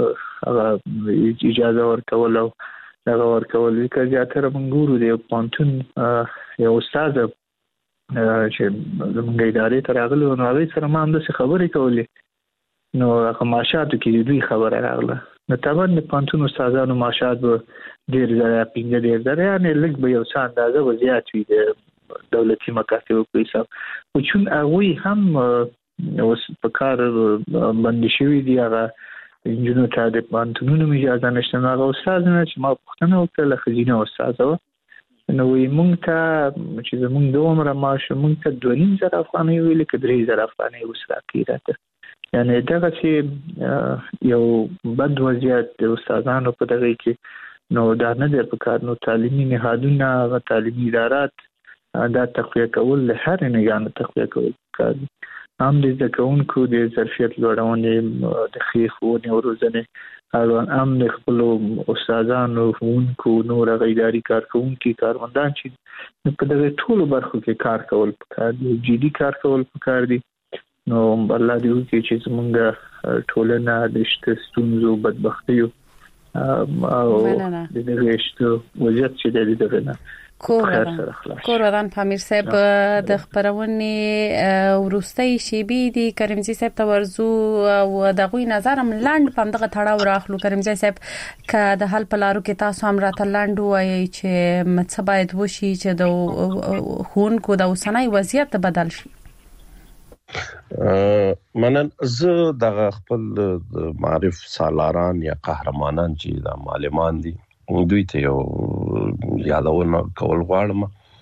اجازه ورکول او هغه ورکول چې زیاتره منګورو د پانتون یو استاد چې زموږ ادارې ته راغلی نو هغې سره ما همداسې خبرې کولې نو هغه معاشاتو کې دوی خبره راغله نو طبعا د پانتون استادانو معاشات به ډېر زره 15 زره یعنې لږ به یو څه اندازه به زیات وي د دولتي مکاتبو په حساب خو چون هغوی هم اوس په کار باندې شوي دي هغه انجونو ته د پانتونونو اجازه نشته نو هغه استاد نه چې ما پوښتنه وکړله ښځینه استاده وه نو وایي موږ ته چې زموږ د عمره معاش موږ ته 2,500 افغانۍ ویلې که 3,000 افغانۍ اوس راکړي راته یعنی دغه چې یو بد وضعیت د استادانو په دغه کې نو دا نه دی په کار نو تعلیمي نهادونه او تعلیمي ادارات دا تقویه کول له هر نگاه تقویه کول کار هم د زده کوونکو د ظرفیت لوړونې د ښې ښوونې او روزنې اړوند هم د خپلو استادانو ښوونکو نور هغه اداري کارکوونکي کارمندان چې په دغه ټولو برخو کې کار کول پکار دي جدي کار کول پکار دي نو الله دې وکړي چې زموږ ټولنه د شته ستونزو بدبختیو او د دغه شته وضعیت چې د دغه نه کور ودان پامیر صاحب د خبرونې ورستۍ شیبي دي کریمزی صاحب ته ورزو او دغه نظر هم لاند پم دغه تړاو راخلو کریمزی صاحب ک د حل پلارو کې تاسو هم راته لاند وایي چې مڅ باید وشي چې د خون کو د اوسنۍ وضعیت بدل شي منن زه د خپل معرف سالاران یا قهرمانان چې د معلمان دي دوی ته یو یادونه کول غواړم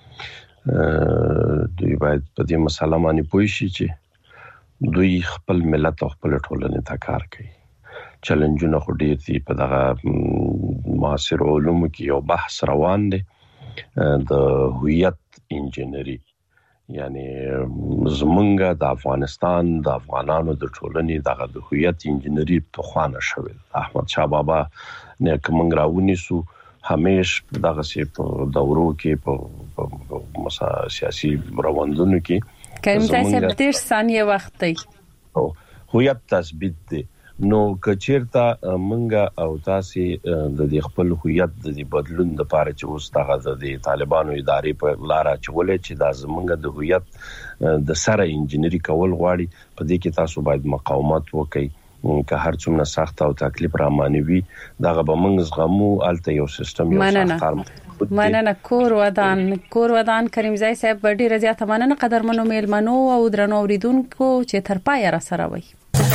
دوی باید په دې مسله باندې پوه شي چې دوی خپل ملت او خپل ټولنې ته کار کوي چیلنجونه خو ډیر دي په دغه معاصر علومو کې یو بحث روان دی د هویت انجینری یعنی زمونږ د افغانستان د افغانانو د ټولنې دغه د هویت انجینری په خوانه شوی احمد شاه بابا نه کوم راونی سو همیش دغه سي په دورو کې په سیاسي روندونو کې کریم صاحب 30 ثانیه وخت دی هویت تثبیت دی نو کچیرته منګه او تاسو د دې خپل هویت د بدلون لپاره چې اوس دغه د طالبانو ادارې په لار اچولې چې د زمونږ د هویت د سره انجینری کول غواړي په دې کې تاسو باید مقاومت وکړئ که هر څومره سخت او تکلیف را مانوي دغه به موږ زغمو الته یو سیستم یو سخت مننه کور ودان کریم زای صاحب ډیره زیاته مننه قدرمنو میلمنو او درنو اوریدونکو چې تر پای را سره وي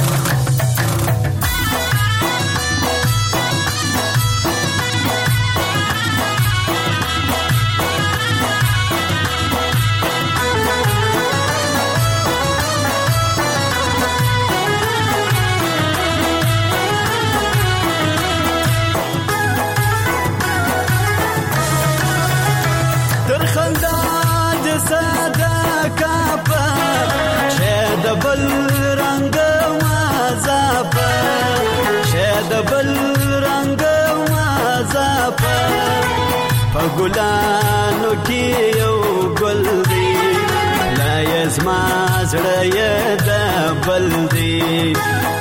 ګلانو کې یو ګل دی لا یزما زړه یې د بل دی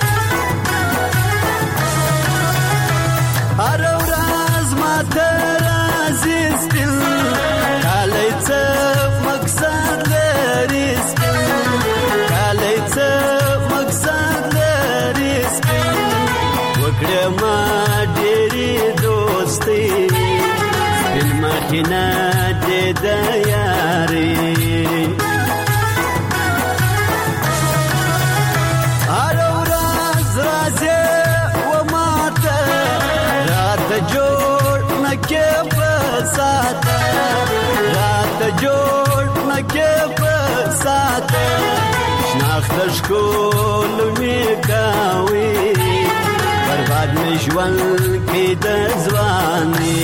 هر ورځ ما ته راځي سپین کالی څه مقصد لري سپین کالی څه مقصد لري سپین وکړه ما ډېرې دوستي مخینا دې د یاري هر ورځ راځي و ماته جوړ نکې په ساته شناخت شکول می کاوي برباد می ژوند کې د ځواني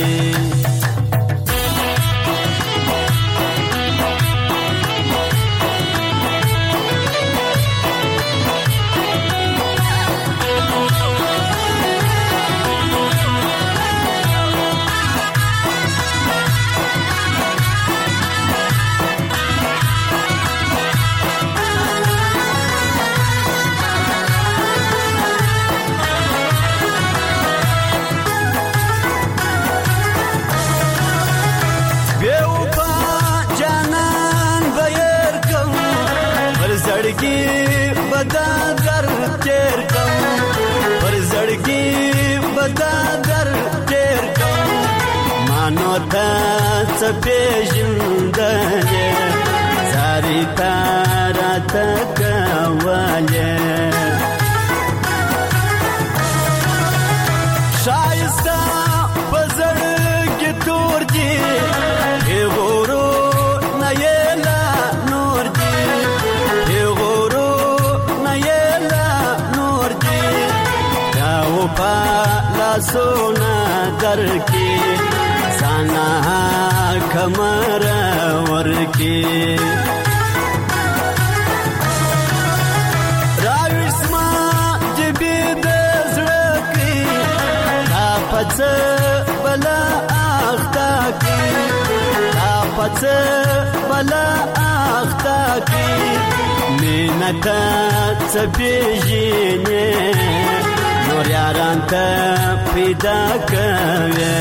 بدادر تیر کم پر زړګي بدادر تیر کم مانو ته څپېژندلې زاري تارا تکواله شایسته بزړګي تور دي غورو نه یلا نور دي پالا سونا در کی سانا کمر ور کی راوسما جبی د زړه کی تا پڅ بلا اختا کی تا پڅ بلا اختا کی مینتا څپېژنې نور یاران ته پیدا کوي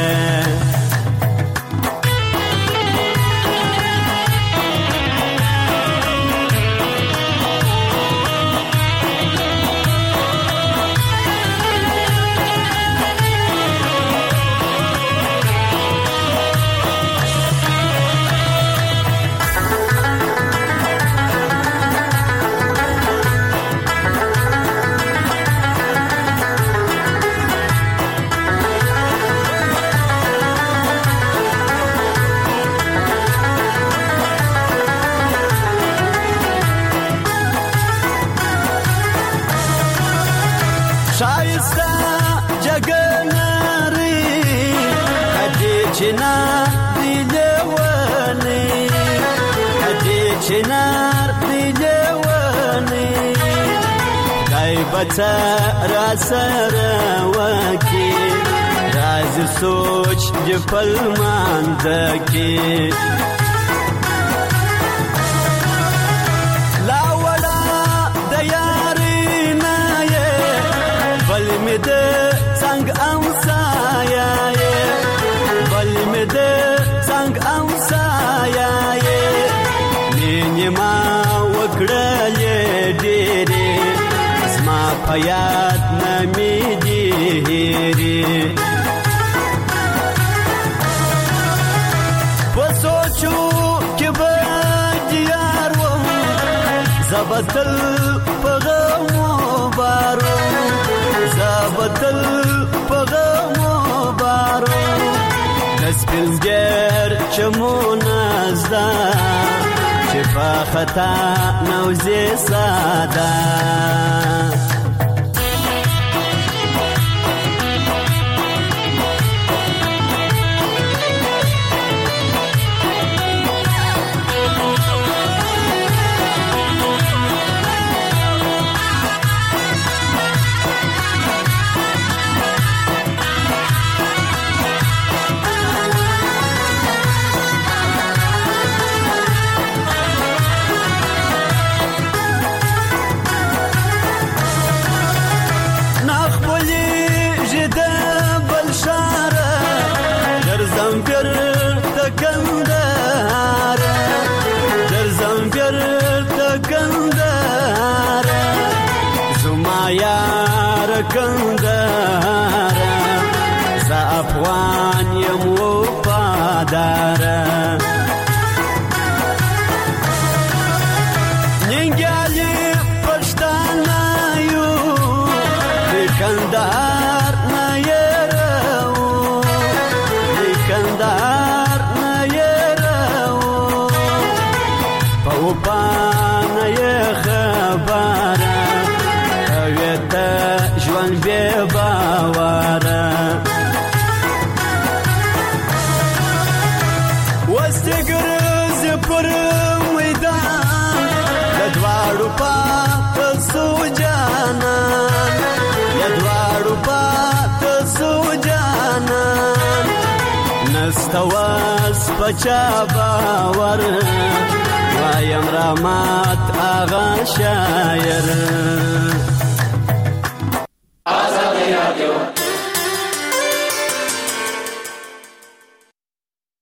را سره وکی راز سوچ جپل ماندکی لا ولا دیاری نایه بل می ده څنګ امسایه بل می ده څنګ امسایه نیما وکړلې ډېرې حیات نمی دیری وسوچو که با دیار وم زبطل پغمو بارو زبطل پغمو بارو نسپلگر چمو نازدا چه پا خطا نوزی سادا کندهاره ز افغان یم وفاداره ننګیالي پښتانه یو د کندهار نه یې راو د کندهار نه یې راو نشتواز پچا باور وایم رامات آغا شایر. آزادی رادیو